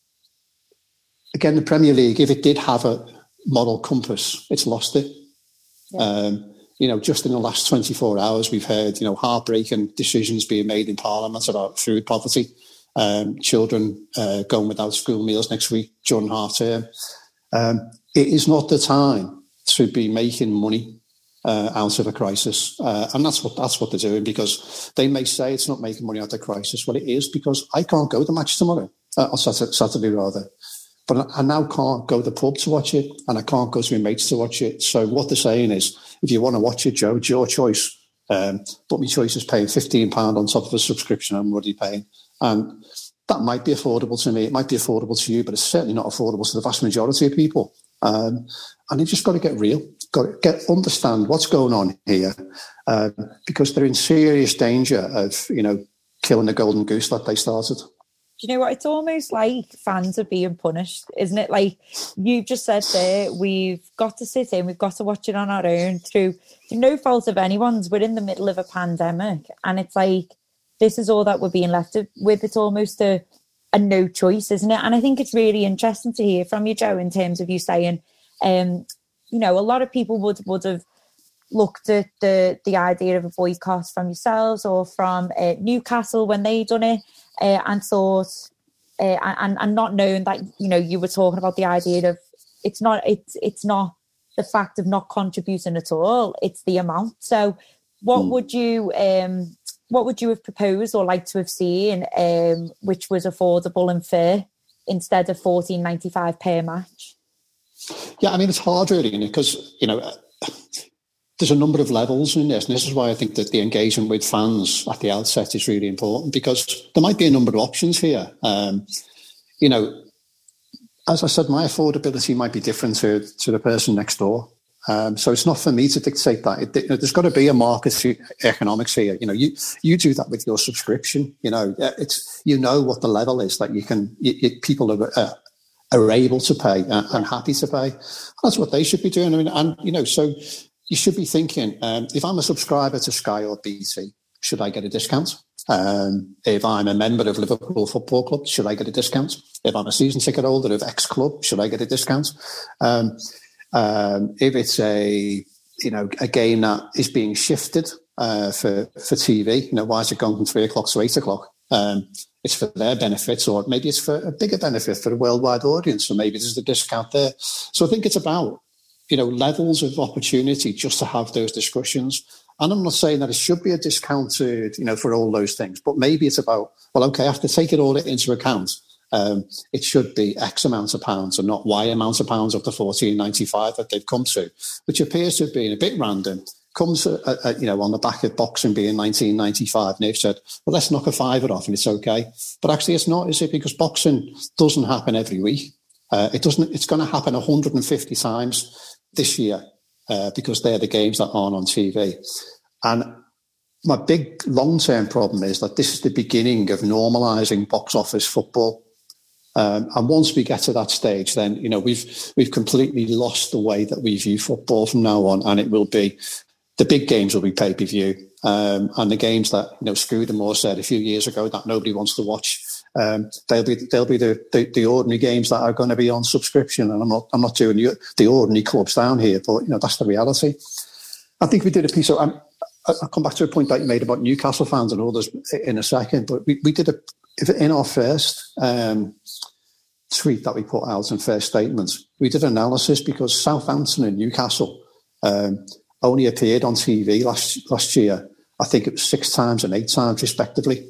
again, the Premier League, if it did have a moral compass, it's lost it. Yeah. Um, you know, just in the last twenty-four hours, we've heard, you know, heartbreaking decisions being made in Parliament about food poverty, um, children uh, going without school meals next week during half term. Um, it is not the time to be making money uh, out of a crisis, uh, and that's what that's what they're doing, because they may say it's not making money out of the crisis. Well, it is, because I can't go to the match tomorrow, uh, on Saturday, Saturday rather. But I now can't go to the pub to watch it, and I can't go to my mates to watch it. So what they're saying is, if you want to watch it, Joe, it's your choice. Um, but my choice is paying fifteen pounds on top of a subscription I'm already paying. And that might be affordable to me. It might be affordable to you, but it's certainly not affordable to the vast majority of people. Um, and you just got to get real, got to get understand what's going on here, um, because they're in serious danger of, you know, killing the golden goose that they started. Do you know what? It's almost like fans are being punished, isn't it? Like you just said there, we've got to sit in, we've got to watch it on our own through, through no fault of anyone's. We're in the middle of a pandemic, and it's like, this is all that we're being left with. It's almost a, a no choice, isn't it? And I think it's really interesting to hear from you, Joe, in terms of you saying, um, you know, a lot of people would, would have looked at the, the idea of a boycott from yourselves or from uh, Newcastle when they done it, Uh, and thought, uh, and and not knowing that, you know, you were talking about the idea of it's not it's it's not the fact of not contributing at all, it's the amount. So, what mm. would you um what would you have proposed or like to have seen, um, which was affordable and fair instead of fourteen ninety five per match? Yeah, I mean, it's hard really, because, you know, there's a number of levels in this, and this is why I think that the engagement with fans at the outset is really important, because there might be a number of options here. Um, you know, as I said, my affordability might be different to, to the person next door. Um, so it's not for me to dictate that. It, you know, there's got to be a market economics here. You know, you you do that with your subscription. You know, it's you know what the level is that you can. You, you, people are uh, are able to pay and, and happy to pay. That's what they should be doing. I mean, and you know, so you should be thinking, um, if I'm a subscriber to Sky or B T, should I get a discount? Um, if I'm a member of Liverpool Football Club, should I get a discount? If I'm a season ticket holder of X club, should I get a discount? Um, um, if it's a you know a game that is being shifted uh, for for T V, you know, why is it going from three o'clock to eight o'clock? Um, it's for their benefits, or maybe it's for a bigger benefit for a worldwide audience, or maybe there's a discount there. So I think it's about, you know, levels of opportunity just to have those discussions. And I'm not saying that it should be a discounted, you know, for all those things, but maybe it's about, well, okay, I have to take it all into account. Um, it should be X amount of pounds and not Y amount of pounds up to fourteen ninety-five that they've come to, which appears to have been a bit random. Comes, uh, uh, you know, on the back of boxing being nineteen ninety-five, and they've said, well, let's knock a fiver off and it's okay. But actually it's not, is it? Because boxing doesn't happen every week. Uh, it doesn't. It's going to happen one hundred fifty times this year uh, because they're the games that aren't on T V. And my big long-term problem is that this is the beginning of normalising box office football. Um, and once we get to that stage, then, you know, we've we've completely lost the way that we view football from now on, and it will be, the big games will be pay-per-view, um, and the games that, you know, Scudamore said a few years ago that nobody wants to watch, um, they'll be they'll be the, the the ordinary games that are going to be on subscription. And I'm not I'm not doing the, the ordinary clubs down here, but you know that's the reality. I think we did a piece of. Um, I'll come back to a point that you made about Newcastle fans and others in a second, but we, we did a in our first um, tweet that we put out and first statements, we did analysis because Southampton and Newcastle. Um, only appeared on T V last last year. I think it was six times and eight times respectively.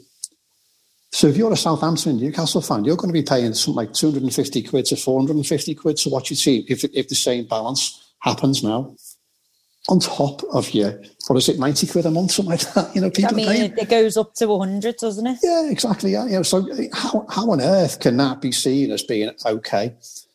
So if you're a Southampton and Newcastle fan, you're going to be paying something like two hundred fifty quid to four hundred fifty quid to watch your team if, if the same balance happens now. On top of your, what is it, ninety quid a month, something like that. You know, people I mean, paying. It goes up to one hundred, doesn't it? Yeah, exactly. Yeah, you know, so how, how on earth can that be seen as being okay?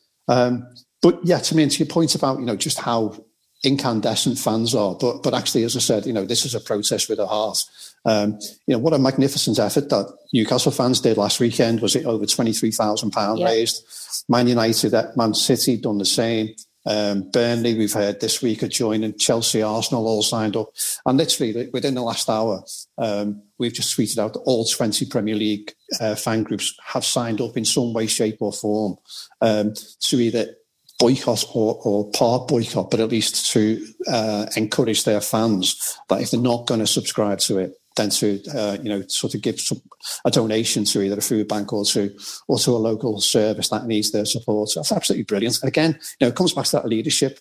Um, but yeah, to me, to your point about, you know, just how incandescent fans are, but but actually, as I said, you know, this is a protest with a heart. Um, you know, what a magnificent effort that Newcastle fans did last weekend. Was it over twenty-three thousand pounds yeah. raised? Man United, Man City done the same. Um, Burnley, we've heard this week, are joining. Chelsea, Arsenal all signed up. And literally within the last hour, um, we've just tweeted out that all twenty Premier League uh, fan groups have signed up in some way, shape or form um, to either boycott or, or part boycott, but at least to uh, encourage their fans that if they're not going to subscribe to it, then to uh, you know sort of give some, a donation to either a food bank or to or to a local service that needs their support. So that's absolutely brilliant. And again, you know, it comes back to that leadership.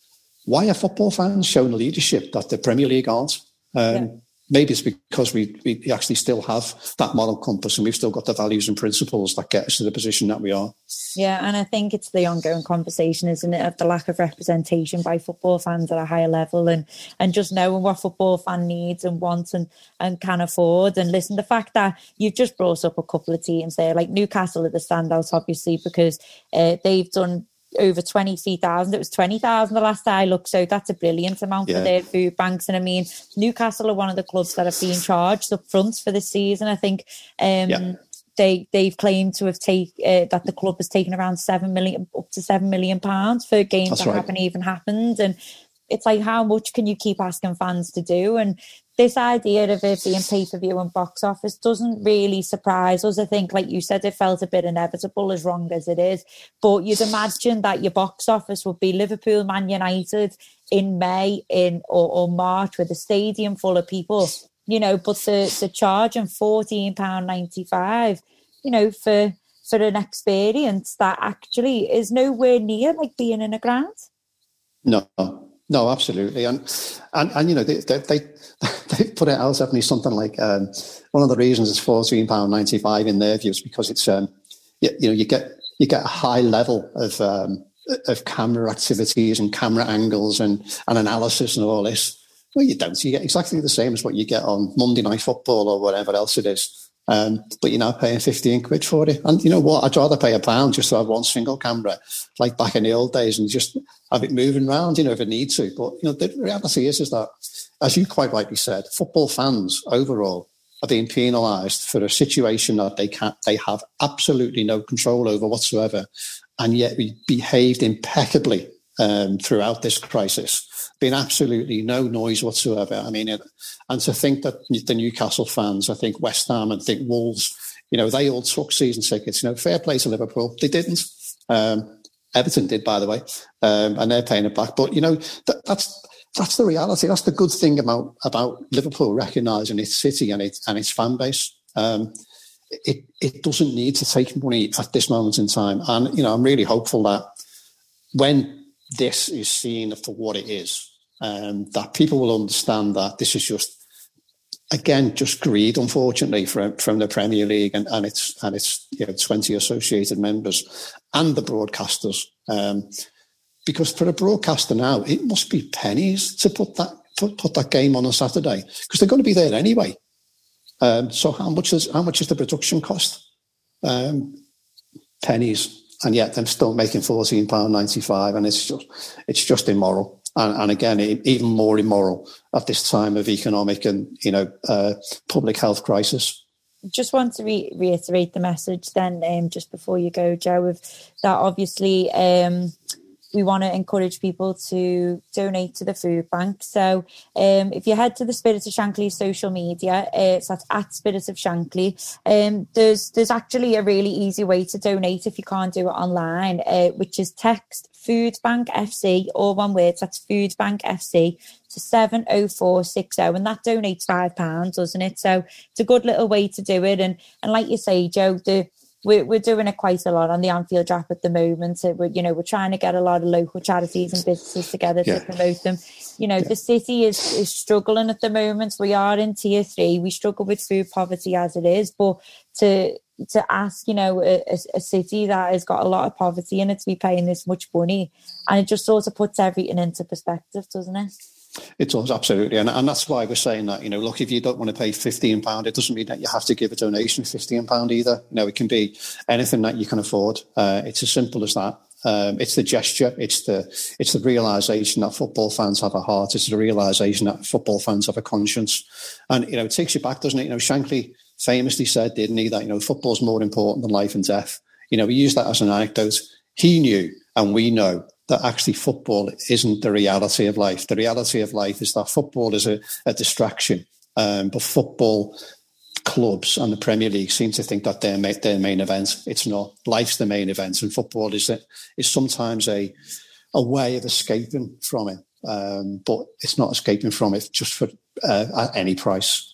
Why are football fans showing leadership that the Premier League aren't? Um, yeah. Maybe it's because we, we actually still have that moral compass and we've still got the values and principles that get us to the position that we are. Yeah, and I think it's the ongoing conversation, isn't it, of the lack of representation by football fans at a higher level and, and just knowing what football fan needs and wants and, and can afford. And listen, the fact that you've just brought up a couple of teams there, like Newcastle are the standouts, obviously, because uh, they've done over twenty-three thousand. It was twenty thousand the last I looked, so that's a brilliant amount yeah. for their food banks. And I mean, Newcastle are one of the clubs that are being charged up front for this season. I think um, yeah. they, they've claimed to have take, uh, that the club has taken around seven million, up to seven million pounds for games that's that right. haven't even happened. And it's like, how much can you keep asking fans to do? And this idea of it being pay-per-view and box office doesn't really surprise us. I think, like you said, it felt a bit inevitable, as wrong as it is. But you'd imagine that your box office would be Liverpool, Man United in May in or, or March with a stadium full of people, you know, but the, the charging fourteen pounds ninety-five, you know, for, for an experience that actually is nowhere near like being in a ground. No. No, absolutely, and and and you know they they they, they put it out definitely something like um, one of the reasons it's fourteen pound ninety five in their view is because it's um you, you know you get you get a high level of um, of camera activities and camera angles and and analysis and all this. Well, you don't. You get exactly the same as what you get on Monday Night Football or whatever else it is. Um, but you're now paying fifteen quid for it. And you know what? I'd rather pay a pound just to have one single camera, like back in the old days, and just have it moving around, you know, if it needs to. But, you know, the reality is, is that, as you quite rightly said, football fans overall are being penalised for a situation that they can't, they have absolutely no control over whatsoever. and yet we behaved impeccably um, throughout this crisis. Been absolutely no noise whatsoever. I mean, it, and to think that the Newcastle fans, I think West Ham and I think Wolves, you know, they all took season tickets. You know, fair play to Liverpool. They didn't. Um, Everton did, by the way, um, and they're paying it back. But, you know, that, that's that's the reality. That's the good thing about about Liverpool recognising its city and its and its fan base. Um, it it doesn't need to take money at this moment in time, and you know, I'm really hopeful that when this is seen for what it is, um, that people will understand that this is just, again, just greed, unfortunately, from from the Premier League and, and its and its you know twenty associated members and the broadcasters. Um, because for a broadcaster now, it must be pennies to put that put, put that game on a Saturday because they're going to be there anyway. Um, so how much is how much is the production cost? Um, pennies, and yet they're still making fourteen pound ninety five, and it's just it's just immoral. And, and again, even more immoral at this time of economic and you know uh, public health crisis. Just want to re- reiterate the message then, um, just before you go, Joe, of that obviously um, we want to encourage people to donate to the food bank. So um, if you head to the Spirit of Shankly social media, uh, so that's at Spirit of Shankly, um, there's there's actually a really easy way to donate if you can't do it online, uh, which is text Food Bank F C, all one word, so that's Food Bank F C, to seven oh four six oh, and that donates five pounds, doesn't it? So it's a good little way to do it. And and like you say, Joe, the We're, we're doing it quite a lot on the Anfield Wrap at the moment. So we're, you know, we're trying to get a lot of local charities and businesses together yeah. to promote them. You know, yeah. the city is, is struggling at the moment. We are in tier three. We struggle with food poverty as it is. But to to ask, you know, a, a city that has got a lot of poverty in it to be paying this much money, and it just sort of puts everything into perspective, doesn't it? It does, absolutely. And, and that's why we're saying that, you know, look, if you don't want to pay fifteen pounds, it doesn't mean that you have to give a donation of fifteen pounds either. You know, it can be anything that you can afford. Uh, it's as simple as that. Um, it's the gesture. It's the it's the realisation that football fans have a heart. It's the realisation that football fans have a conscience. And, you know, it takes you back, doesn't it? You know, Shankly famously said, didn't he, that, you know, football's more important than life and death. You know, we use that as an anecdote. He knew, and we know, that actually football isn't the reality of life. The reality of life is that football is a, a distraction, um, but football clubs and the Premier League seem to think that they're ma- their main event. It's not. Life's the main event, and football is a, is sometimes a a way of escaping from it, um, but it's not escaping from it just for uh, at any price.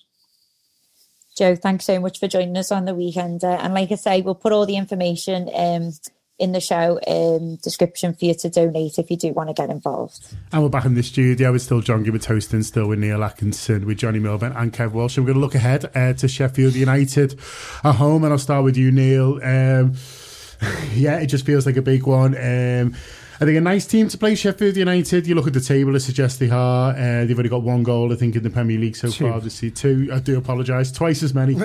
Joe, thanks so much for joining us on the weekend. Uh, and like I say, we'll put all the information um, in the show um, description for you to donate if you do want to get involved. And we're back in the studio. It's still John Gibbert hosting, still with Neil Atkinson, with Johnny Milburn and Kev Walsh. And we're going to look ahead uh, to Sheffield United at home. And I'll start with you, Neil. Um, yeah, it just feels like a big one. Um, I think a nice team to play, Sheffield United. You look at the table, it suggests they are. Uh, they've only got one goal, I think, in the Premier League so two. far this season. Two, I do apologise, twice as many.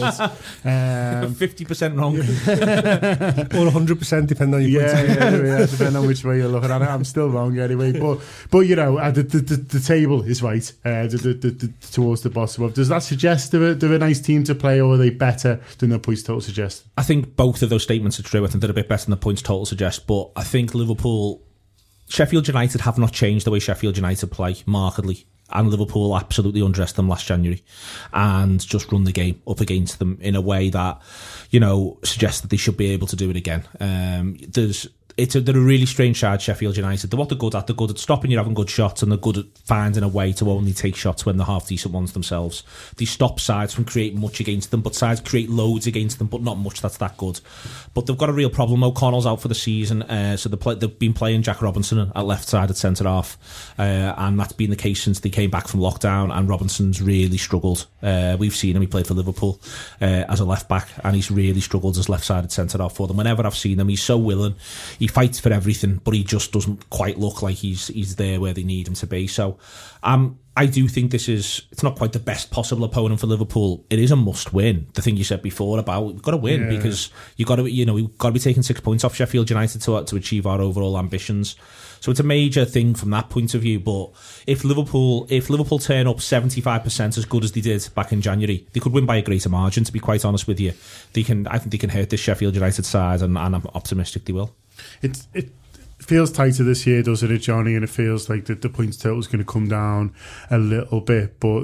um, fifty percent wrong. Or one hundred percent, depending on your yeah, point. Yeah, yeah, yeah, depending on which way you're looking at it. I'm still wrong anyway. But, but you know, uh, the, the, the, the table is right uh, the, the, the, the, towards the bottom of. Does that suggest they're a, they're a nice team to play, or are they better than the points total suggest? I think both of those statements are true. I think they're a bit better than the points total suggest, but I think Liverpool... Sheffield United have not changed the way Sheffield United play markedly, and Liverpool absolutely undressed them last January and just run the game up against them in a way that, you know, suggests that they should be able to do it again. Um, there's It's a, they're a really strange side, Sheffield United. They're what they're good at. They're good at stopping you having good shots, and they're good at finding a way to only take shots when they're half-decent ones themselves. They stop sides from creating much against them, but sides create loads against them, but not much that's that good. But they've got a real problem. O'Connell's out for the season, uh, so play, they've been playing Jack Robinson at left side at centre-half, uh, and that's been the case since they came back from lockdown, and Robinson's really struggled. Uh, we've seen him, he played for Liverpool uh, as a left-back, and he's really struggled as left-sided centre-half for them. Whenever I've seen him, he's so willing. He fights for everything, but he just doesn't quite look like he's he's there where they need him to be. So um, I do think this is, it's not quite the best possible opponent for Liverpool. It is a must win. The thing you said before about we've got to win, yeah. because you got to, you know, we've got to be taking six points off Sheffield United to to achieve our overall ambitions. So it's a major thing from that point of view. But if Liverpool if Liverpool turn up seventy-five percent as good as they did back in January, they could win by a greater margin, to be quite honest with you. They can, I think they can hurt this Sheffield United side, and, and I'm optimistic they will. It it feels tighter this year, doesn't it, Johnny? And it feels like the, the points total is going to come down a little bit. But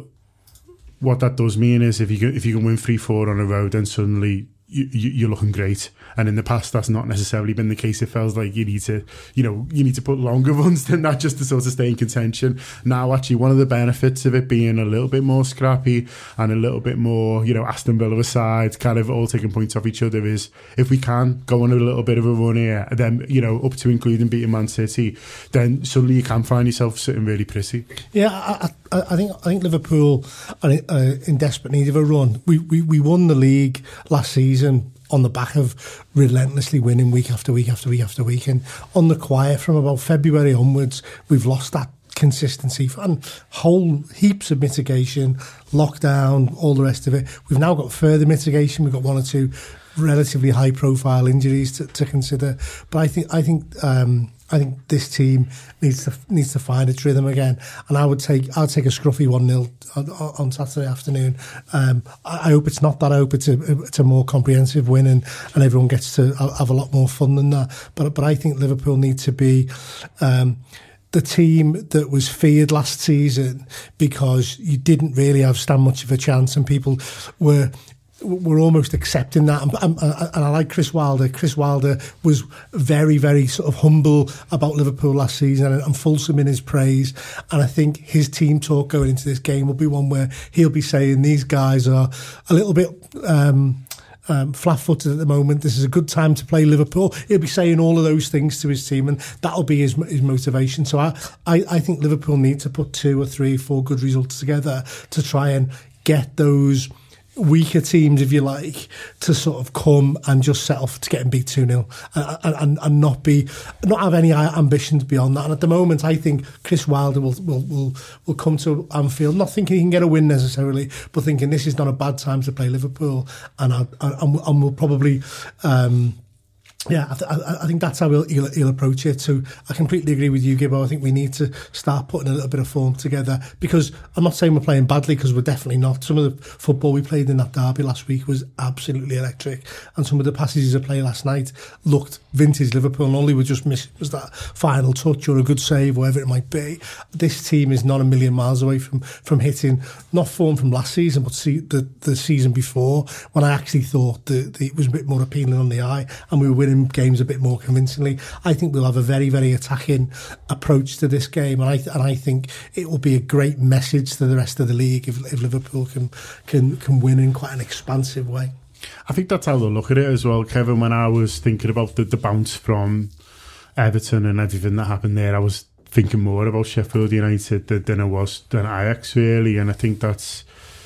what that does mean is if you can, if you can win three, four on a road, then suddenly you, you, you're looking great. And in the past, that's not necessarily been the case. It feels like you need to, you know, you need to put longer runs than that just to sort of stay in contention. Now, actually, one of the benefits of it being a little bit more scrappy and a little bit more, you know, Aston Villa aside, kind of all taking points off each other is if we can go on a little bit of a run here, then, you know, up to including beating Man City, then suddenly you can find yourself sitting really pretty. Yeah, I, I, I think I think Liverpool are in, uh, in desperate need of a run. We, we we won the league last season on the back of relentlessly winning week after week after week after week, and on the quiet from about February onwards, we've lost that consistency and whole heaps of mitigation, lockdown, all the rest of it. We've now got further mitigation. We've got one or two relatively high-profile injuries to, to consider, but I think I think um, I think this team needs to needs to find its rhythm again. And I would take I'll take a scruffy one nil on, on Saturday afternoon. Um, I, I hope it's not that. I hope it's a, it's a more comprehensive win and, and everyone gets to have a lot more fun than that. But but I think Liverpool need to be Um, the team that was feared last season because you didn't really have stand much of a chance, and people were. We're almost accepting that, and, and, and I like Chris Wilder. Chris Wilder was very, very sort of humble about Liverpool last season and, and fulsome in his praise. And I think his team talk going into this game will be one where he'll be saying these guys are a little bit um, um, flat-footed at the moment. This is a good time to play Liverpool. He'll be saying all of those things to his team, and that'll be his, his motivation. So I, I, I think Liverpool need to put two or three, four good results together to try and get those weaker teams, if you like, to sort of come and just settle for getting beat two nil and, and, and not be not have any ambitions beyond that. And at the moment, I think Chris Wilder will will will, will come to Anfield not thinking he can get a win necessarily, but thinking this is not a bad time to play Liverpool, and I, and, and we'll probably. Um, Yeah, I, th- I think that's how he'll, he'll, he'll approach it. So I completely agree with you, Gibbo. I think we need to start putting a little bit of form together, because I'm not saying we're playing badly, because we're definitely not. Some of the football we played in that derby last week was absolutely electric, and some of the passages of play last night looked vintage Liverpool, and all they were just missing was that final touch or a good save, whatever it might be. This team is not a million miles away from, from hitting, not form from last season, but see, the, the season before, when I actually thought that it was a bit more appealing on the eye, and we were winning games a bit more convincingly. I think we'll have a very, very attacking approach to this game, and I th- and I think it will be a great message to the rest of the league if, if Liverpool can can can win in quite an expansive way. I think that's how they'll look at it as well, Kevin. When I was thinking about the, the bounce from Everton and everything that happened there, I was thinking more about Sheffield United than I was than Ajax, really, and I think that's.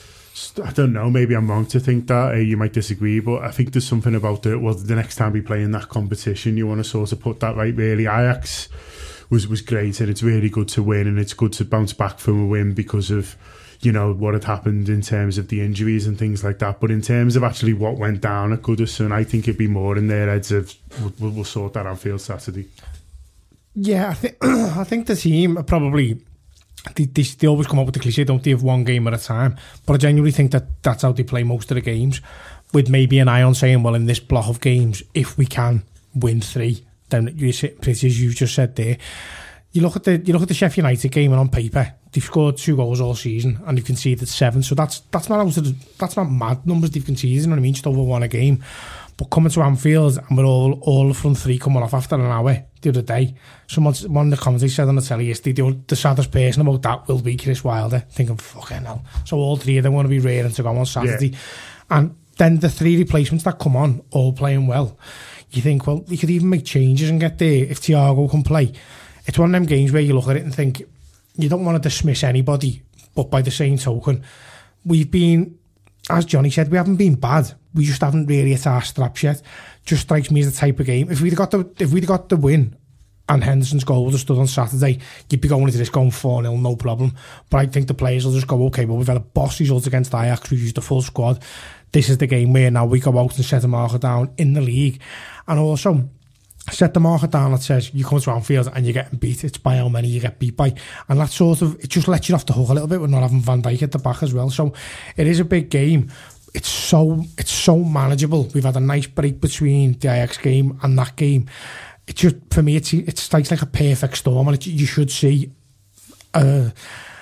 I don't know, maybe I'm wrong to think that, uh, you might disagree, but I think there's something about it. Well, the next time we play in that competition, you want to sort of put that right, really. Ajax was, was great, and it's really good to win, and it's good to bounce back from a win because of, you know, what had happened in terms of the injuries and things like that. But in terms of actually what went down at Goodison, I think it'd be more in their heads of, we'll, we'll sort that Anfield Saturday. Yeah, I think, I think the team are probably... They, they, they always come up with the cliche, don't they, of one game at a time. But I genuinely think that that's how they play most of the games, with maybe an eye on saying, well, in this block of games, if we can win three, then you sit pretty, as you just said there. You look at the you look at the Sheffield United game, and on paper they've scored two goals all season, and they've conceded seven. So that's that's not out of the, that's not mad numbers they've conceded. You know what I mean? Just over one a game. But coming to Anfield, and with all all the front three coming off after an hour the other day, someone one of the commentators said on the telly yesterday, the, the saddest person about that will be Chris Wilder, thinking, fucking hell. So all three of them want to be raring to go on Saturday. Yeah. And then the three replacements that come on, all playing well. You think, well, you could even make changes and get there if Thiago can play. It's one of them games where you look at it and think, you don't want to dismiss anybody, but by the same token, we've been, as Johnny said, we haven't been bad. We just haven't really hit our straps yet. Just strikes me as the type of game. If we'd got the if we'd got the win and Henderson's goal would have stood on Saturday, you'd be going into this going four nil, no problem. But I think the players will just go, okay, well, we've had a boss result against Ajax, we've used the full squad. This is the game where now we go out and set the marker down in the league. And also set the marker down that says you come to Anfield and you're getting beat. It's by how many you get beat by. And that sort of, it just lets you off the hook a little bit with not having Van Dijk at the back as well. So it is a big game. It's so it's so manageable. We've had a nice break between the Ajax game and that game. it just, for me, it's, it strikes like a perfect storm, and it, you should see a,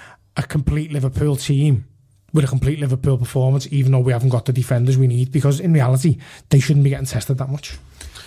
a complete Liverpool team with a complete Liverpool performance, even though we haven't got the defenders we need, because in reality, they shouldn't be getting tested that much.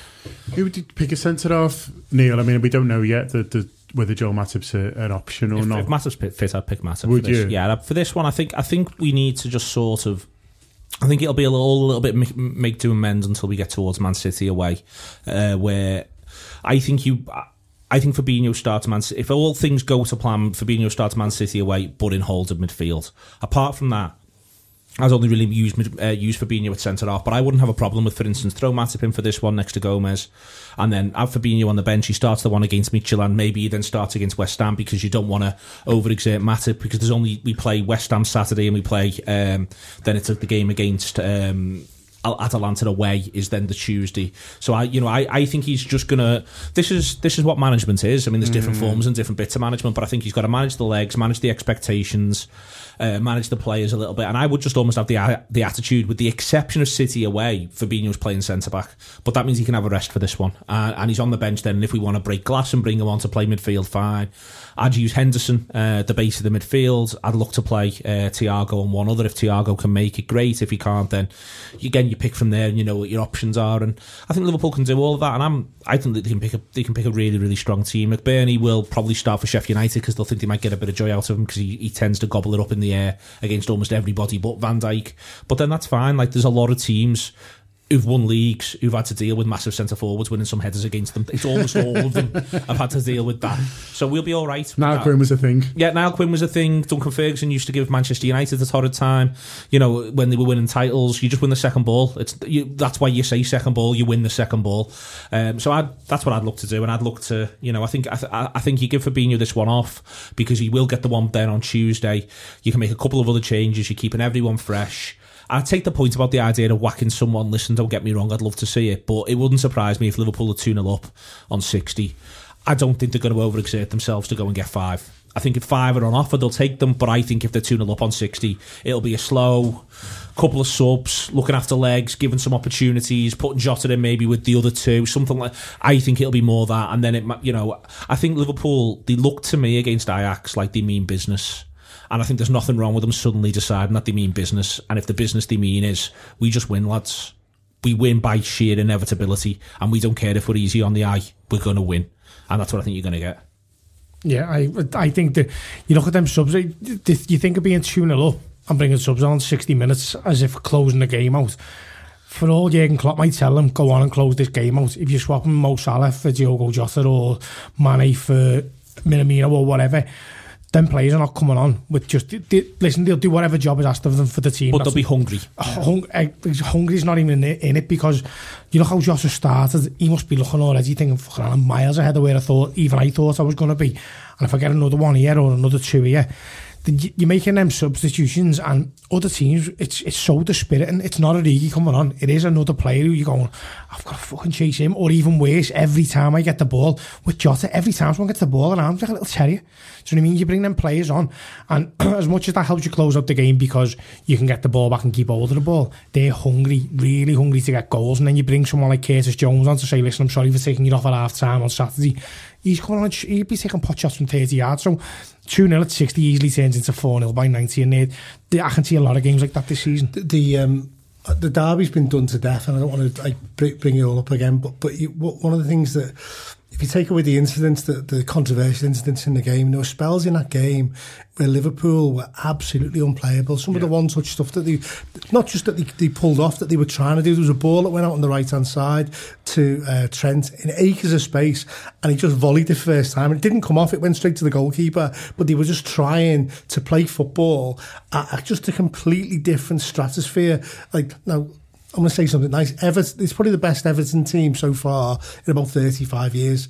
Who would you pick a centre off, Neil? I mean, we don't know yet the, the, whether Joel Matip's a, an option or if, not. If Matip's fit, I'd pick Matip. Would for this. you? Yeah, for this one, I think I think we need to just sort of. I think it'll be a little, a little bit make, make do amends until we get towards Man City away, uh, where I think you. I think Fabinho starts Man City. If all things go to plan, Fabinho starts Man City away, but in holds of midfield. Apart from that, I've only really used uh, used Fabinho at centre half, but I wouldn't have a problem with, for instance, throw Matip in for this one next to Gomez, and then have Fabinho on the bench. He starts the one against Midtjylland, maybe he then starts against West Ham, because you don't want to overexert Matip, because there's only we play West Ham Saturday and we play um, then it's the game against um, Atalanta away is then the Tuesday. So I, you know, I, I think he's just gonna. This is this is what management is. I mean, there's different mm. forms and different bits of management, but I think he's got to manage the legs, manage the expectations. Uh, manage the players a little bit, and I would just almost have the the attitude, with the exception of City away, Fabinho's playing centre back, but that means he can have a rest for this one, uh, and he's on the bench then. And if we want to break glass and bring him on to play midfield, fine. I'd use Henderson uh, at the base of the midfield. I'd look to play uh, Thiago and one other. If Thiago can make it, great. If he can't, then again you pick from there, and you know what your options are. And I think Liverpool can do all of that. And I'm, I think that they can pick a, they can pick a really, really strong team. McBurney will probably start for Sheffield United because they'll think they might get a bit of joy out of him, because he, he tends to gobble it up in the air against almost everybody but Van Dijk. But then that's fine. Like, there's a lot of teams who've won leagues, who've had to deal with massive centre forwards winning some headers against them. It's almost all of them have had to deal with that. So we'll be all right. Niall Quinn was a thing. Yeah, Niall Quinn was a thing. Duncan Ferguson used to give Manchester United a torrid time. You know, when they were winning titles, you just win the second ball. It's you, that's why you say second ball. You win the second ball. Um, so I'd, that's what I'd look to do, and I'd look to, you know, I think I, th- I think you give Fabinho this one off, because he will get the one then on Tuesday. You can make a couple of other changes. You're keeping everyone fresh. I take the point about the idea of whacking someone. Listen, don't get me wrong, I'd love to see it, but it wouldn't surprise me if Liverpool are two nil up on sixty. I don't think they're going to overexert themselves to go and get five. I think if five are on offer, they'll take them, but I think if they're two nil up on sixty, it'll be a slow couple of subs, looking after legs, giving some opportunities, putting Jota in maybe with the other two, something like. I think it'll be more that, and then it, you know, I think Liverpool, they look to me against Ajax like they mean business. And I think there's nothing wrong with them suddenly deciding that they mean business. And if the business they mean is, we just win, lads. We win by sheer inevitability. And we don't care if we're easy on the eye. We're going to win. And that's what I think you're going to get. Yeah, I I think that you look at them subs, you think of being two nil up and bringing subs on sixty minutes as if closing the game out. For all Jurgen Klopp might tell them, go on and close this game out. If you're swapping Mo Salah for Diogo Jota or Mane for Minamino or whatever, them players are not coming on with just they, listen. They'll do whatever job is asked of them for the team, but they'll be hungry. Hung, hungry's not even in it, in it because you look how Jota started. He must be looking already, thinking, "Fucking, I'm miles ahead of where I thought, even I thought I was going to be." And if I get another one here or another two here, then you're making them substitutions, and other teams, it's it's so dispiriting. It's not Origi coming on; it is another player who you're going, I've got to fucking chase him, or even worse, every time I get the ball with Jota, every time someone gets the ball around, like a little terrier. Do you know what I mean? You bring them players on, and as much as that helps you close out the game because you can get the ball back and keep hold of the ball, they're hungry, really hungry to get goals. And then you bring someone like Curtis Jones on to say, listen, I'm sorry for taking you off at half time on Saturday. He's coming on, he'd be taking pot shots from thirty yards. So two nil at sixty easily turns into four nil by ninety. And they, I can see a lot of games like that this season. The, the um, the derby's been done to death, and I don't want to like, bring it all up again. But but you, one of the things that, if you take away the incidents, the, the controversial incidents in the game, there were spells in that game where Liverpool were absolutely unplayable. Some yeah. of the one-touch stuff that they, not just that they, they pulled off, that they were trying to do. There was a ball that went out on the right-hand side to uh, Trent in acres of space, and he just volleyed it first time. It didn't come off, it went straight to the goalkeeper, but they were just trying to play football at, at just a completely different stratosphere. Like, now, I'm going to say something nice. Everton, it's probably the best Everton team so far in about thirty-five years.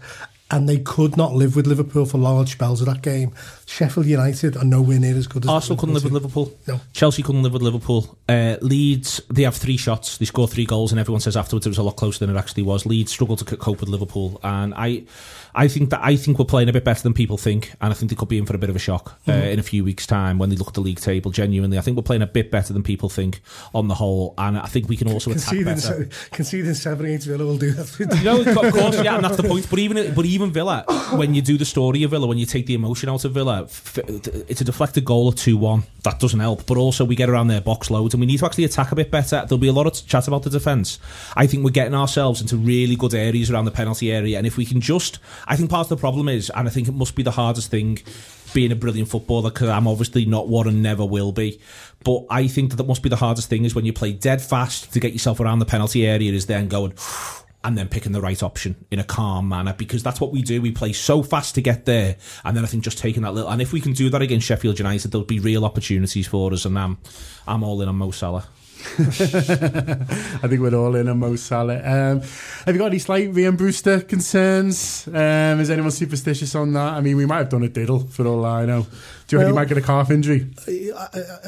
and they could not live with Liverpool for large spells of that game. Sheffield United are nowhere near as good as Arsenal couldn't live with Liverpool. No. Chelsea couldn't live with Liverpool. Uh, Leeds, they have three shots. They score three goals, and everyone says afterwards it was a lot closer than it actually was. Leeds struggled to cope with Liverpool, and I, I think that I think we're playing a bit better than people think, and I think they could be in for a bit of a shock uh, mm. in a few weeks' time when they look at the league table. Genuinely, I think we're playing a bit better than people think on the whole, and I think we can also conceding attack better. Se- conceding seven against Villa will do that. No, of course, yeah, and that's the point. But even but even Villa, when you do the story of Villa, when you take the emotion out of Villa, it's a deflected goal of two one. That doesn't help. But also we get around their box loads, and we need to actually attack a bit better. There'll be a lot of chat about the defence. I think we're getting ourselves into really good areas around the penalty area, and if we can just, I think part of the problem is, and I think it must be the hardest thing being a brilliant footballer, because I'm obviously not one and never will be, but I think that that must be the hardest thing, is when you play dead fast to get yourself around the penalty area, is then going and then picking the right option in a calm manner, because that's what we do. We play so fast to get there, and then I think just taking that little, and if we can do that against Sheffield United, there'll be real opportunities for us, and I'm, I'm all in on Mo Salah. I think we're all in on Mo Salah. Um, have you got any slight Ryan Brewster concerns? Um, is anyone superstitious on that? I mean, we might have done a diddle for all I know. Do you well, reckon he might get a calf injury? I,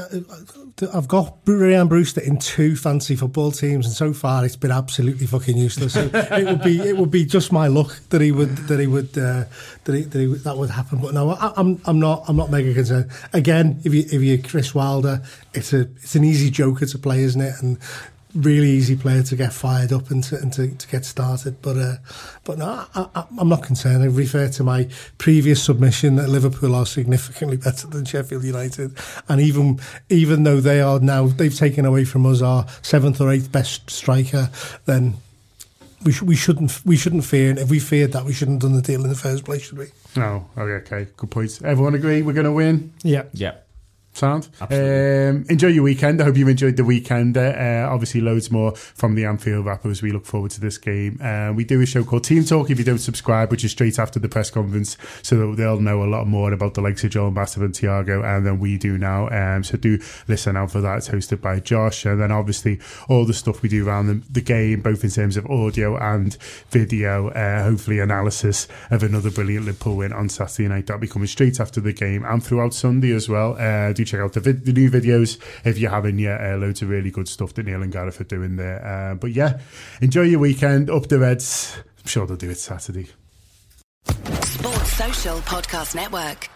I, I've got Ryan Brewster in two fantasy football teams, and so far it's been absolutely fucking useless. So it would be it would be just my luck that he would that he would uh, that, he, that, he, that would happen. But no, I, I'm I'm not I'm not mega concerned. Again, if you if you're Chris Wilder, it's a it's an easy joker to play, isn't it? And really easy player to get fired up and to, and to, to get started. But uh, but no, I, I, I'm not concerned. I refer to my previous submission that Liverpool are significantly better than Sheffield United, and even even though they are now, they've taken away from us our seventh or eighth best striker, then we sh- we shouldn't we shouldn't fear. And if we feared that, we shouldn't have done the deal in the first place, should we? No. Okay. Okay. Good point. Everyone agree we're going to win? Yeah. Yeah. Sound? Um, enjoy your weekend. I hope you've enjoyed the weekend. Uh, obviously, loads more from the Anfield wrap as we look forward to this game. Uh, we do a show called Team Talk if you don't subscribe, which is straight after the press conference, so that they'll know a lot more about the likes of Joel Matip and Thiago and than we do now. Um, so do listen out for that. It's hosted by Josh. And then obviously all the stuff we do around the, the game, both in terms of audio and video, uh, hopefully analysis of another brilliant Liverpool win on Saturday night. That'll be coming straight after the game and throughout Sunday as well. Uh, do check out the, vid- the new videos if you haven't yet. Uh, loads of really good stuff that Neil and Gareth are doing there. Uh, but yeah, enjoy your weekend. Up the Reds. I'm sure they'll do it Saturday. Sports Social Podcast Network.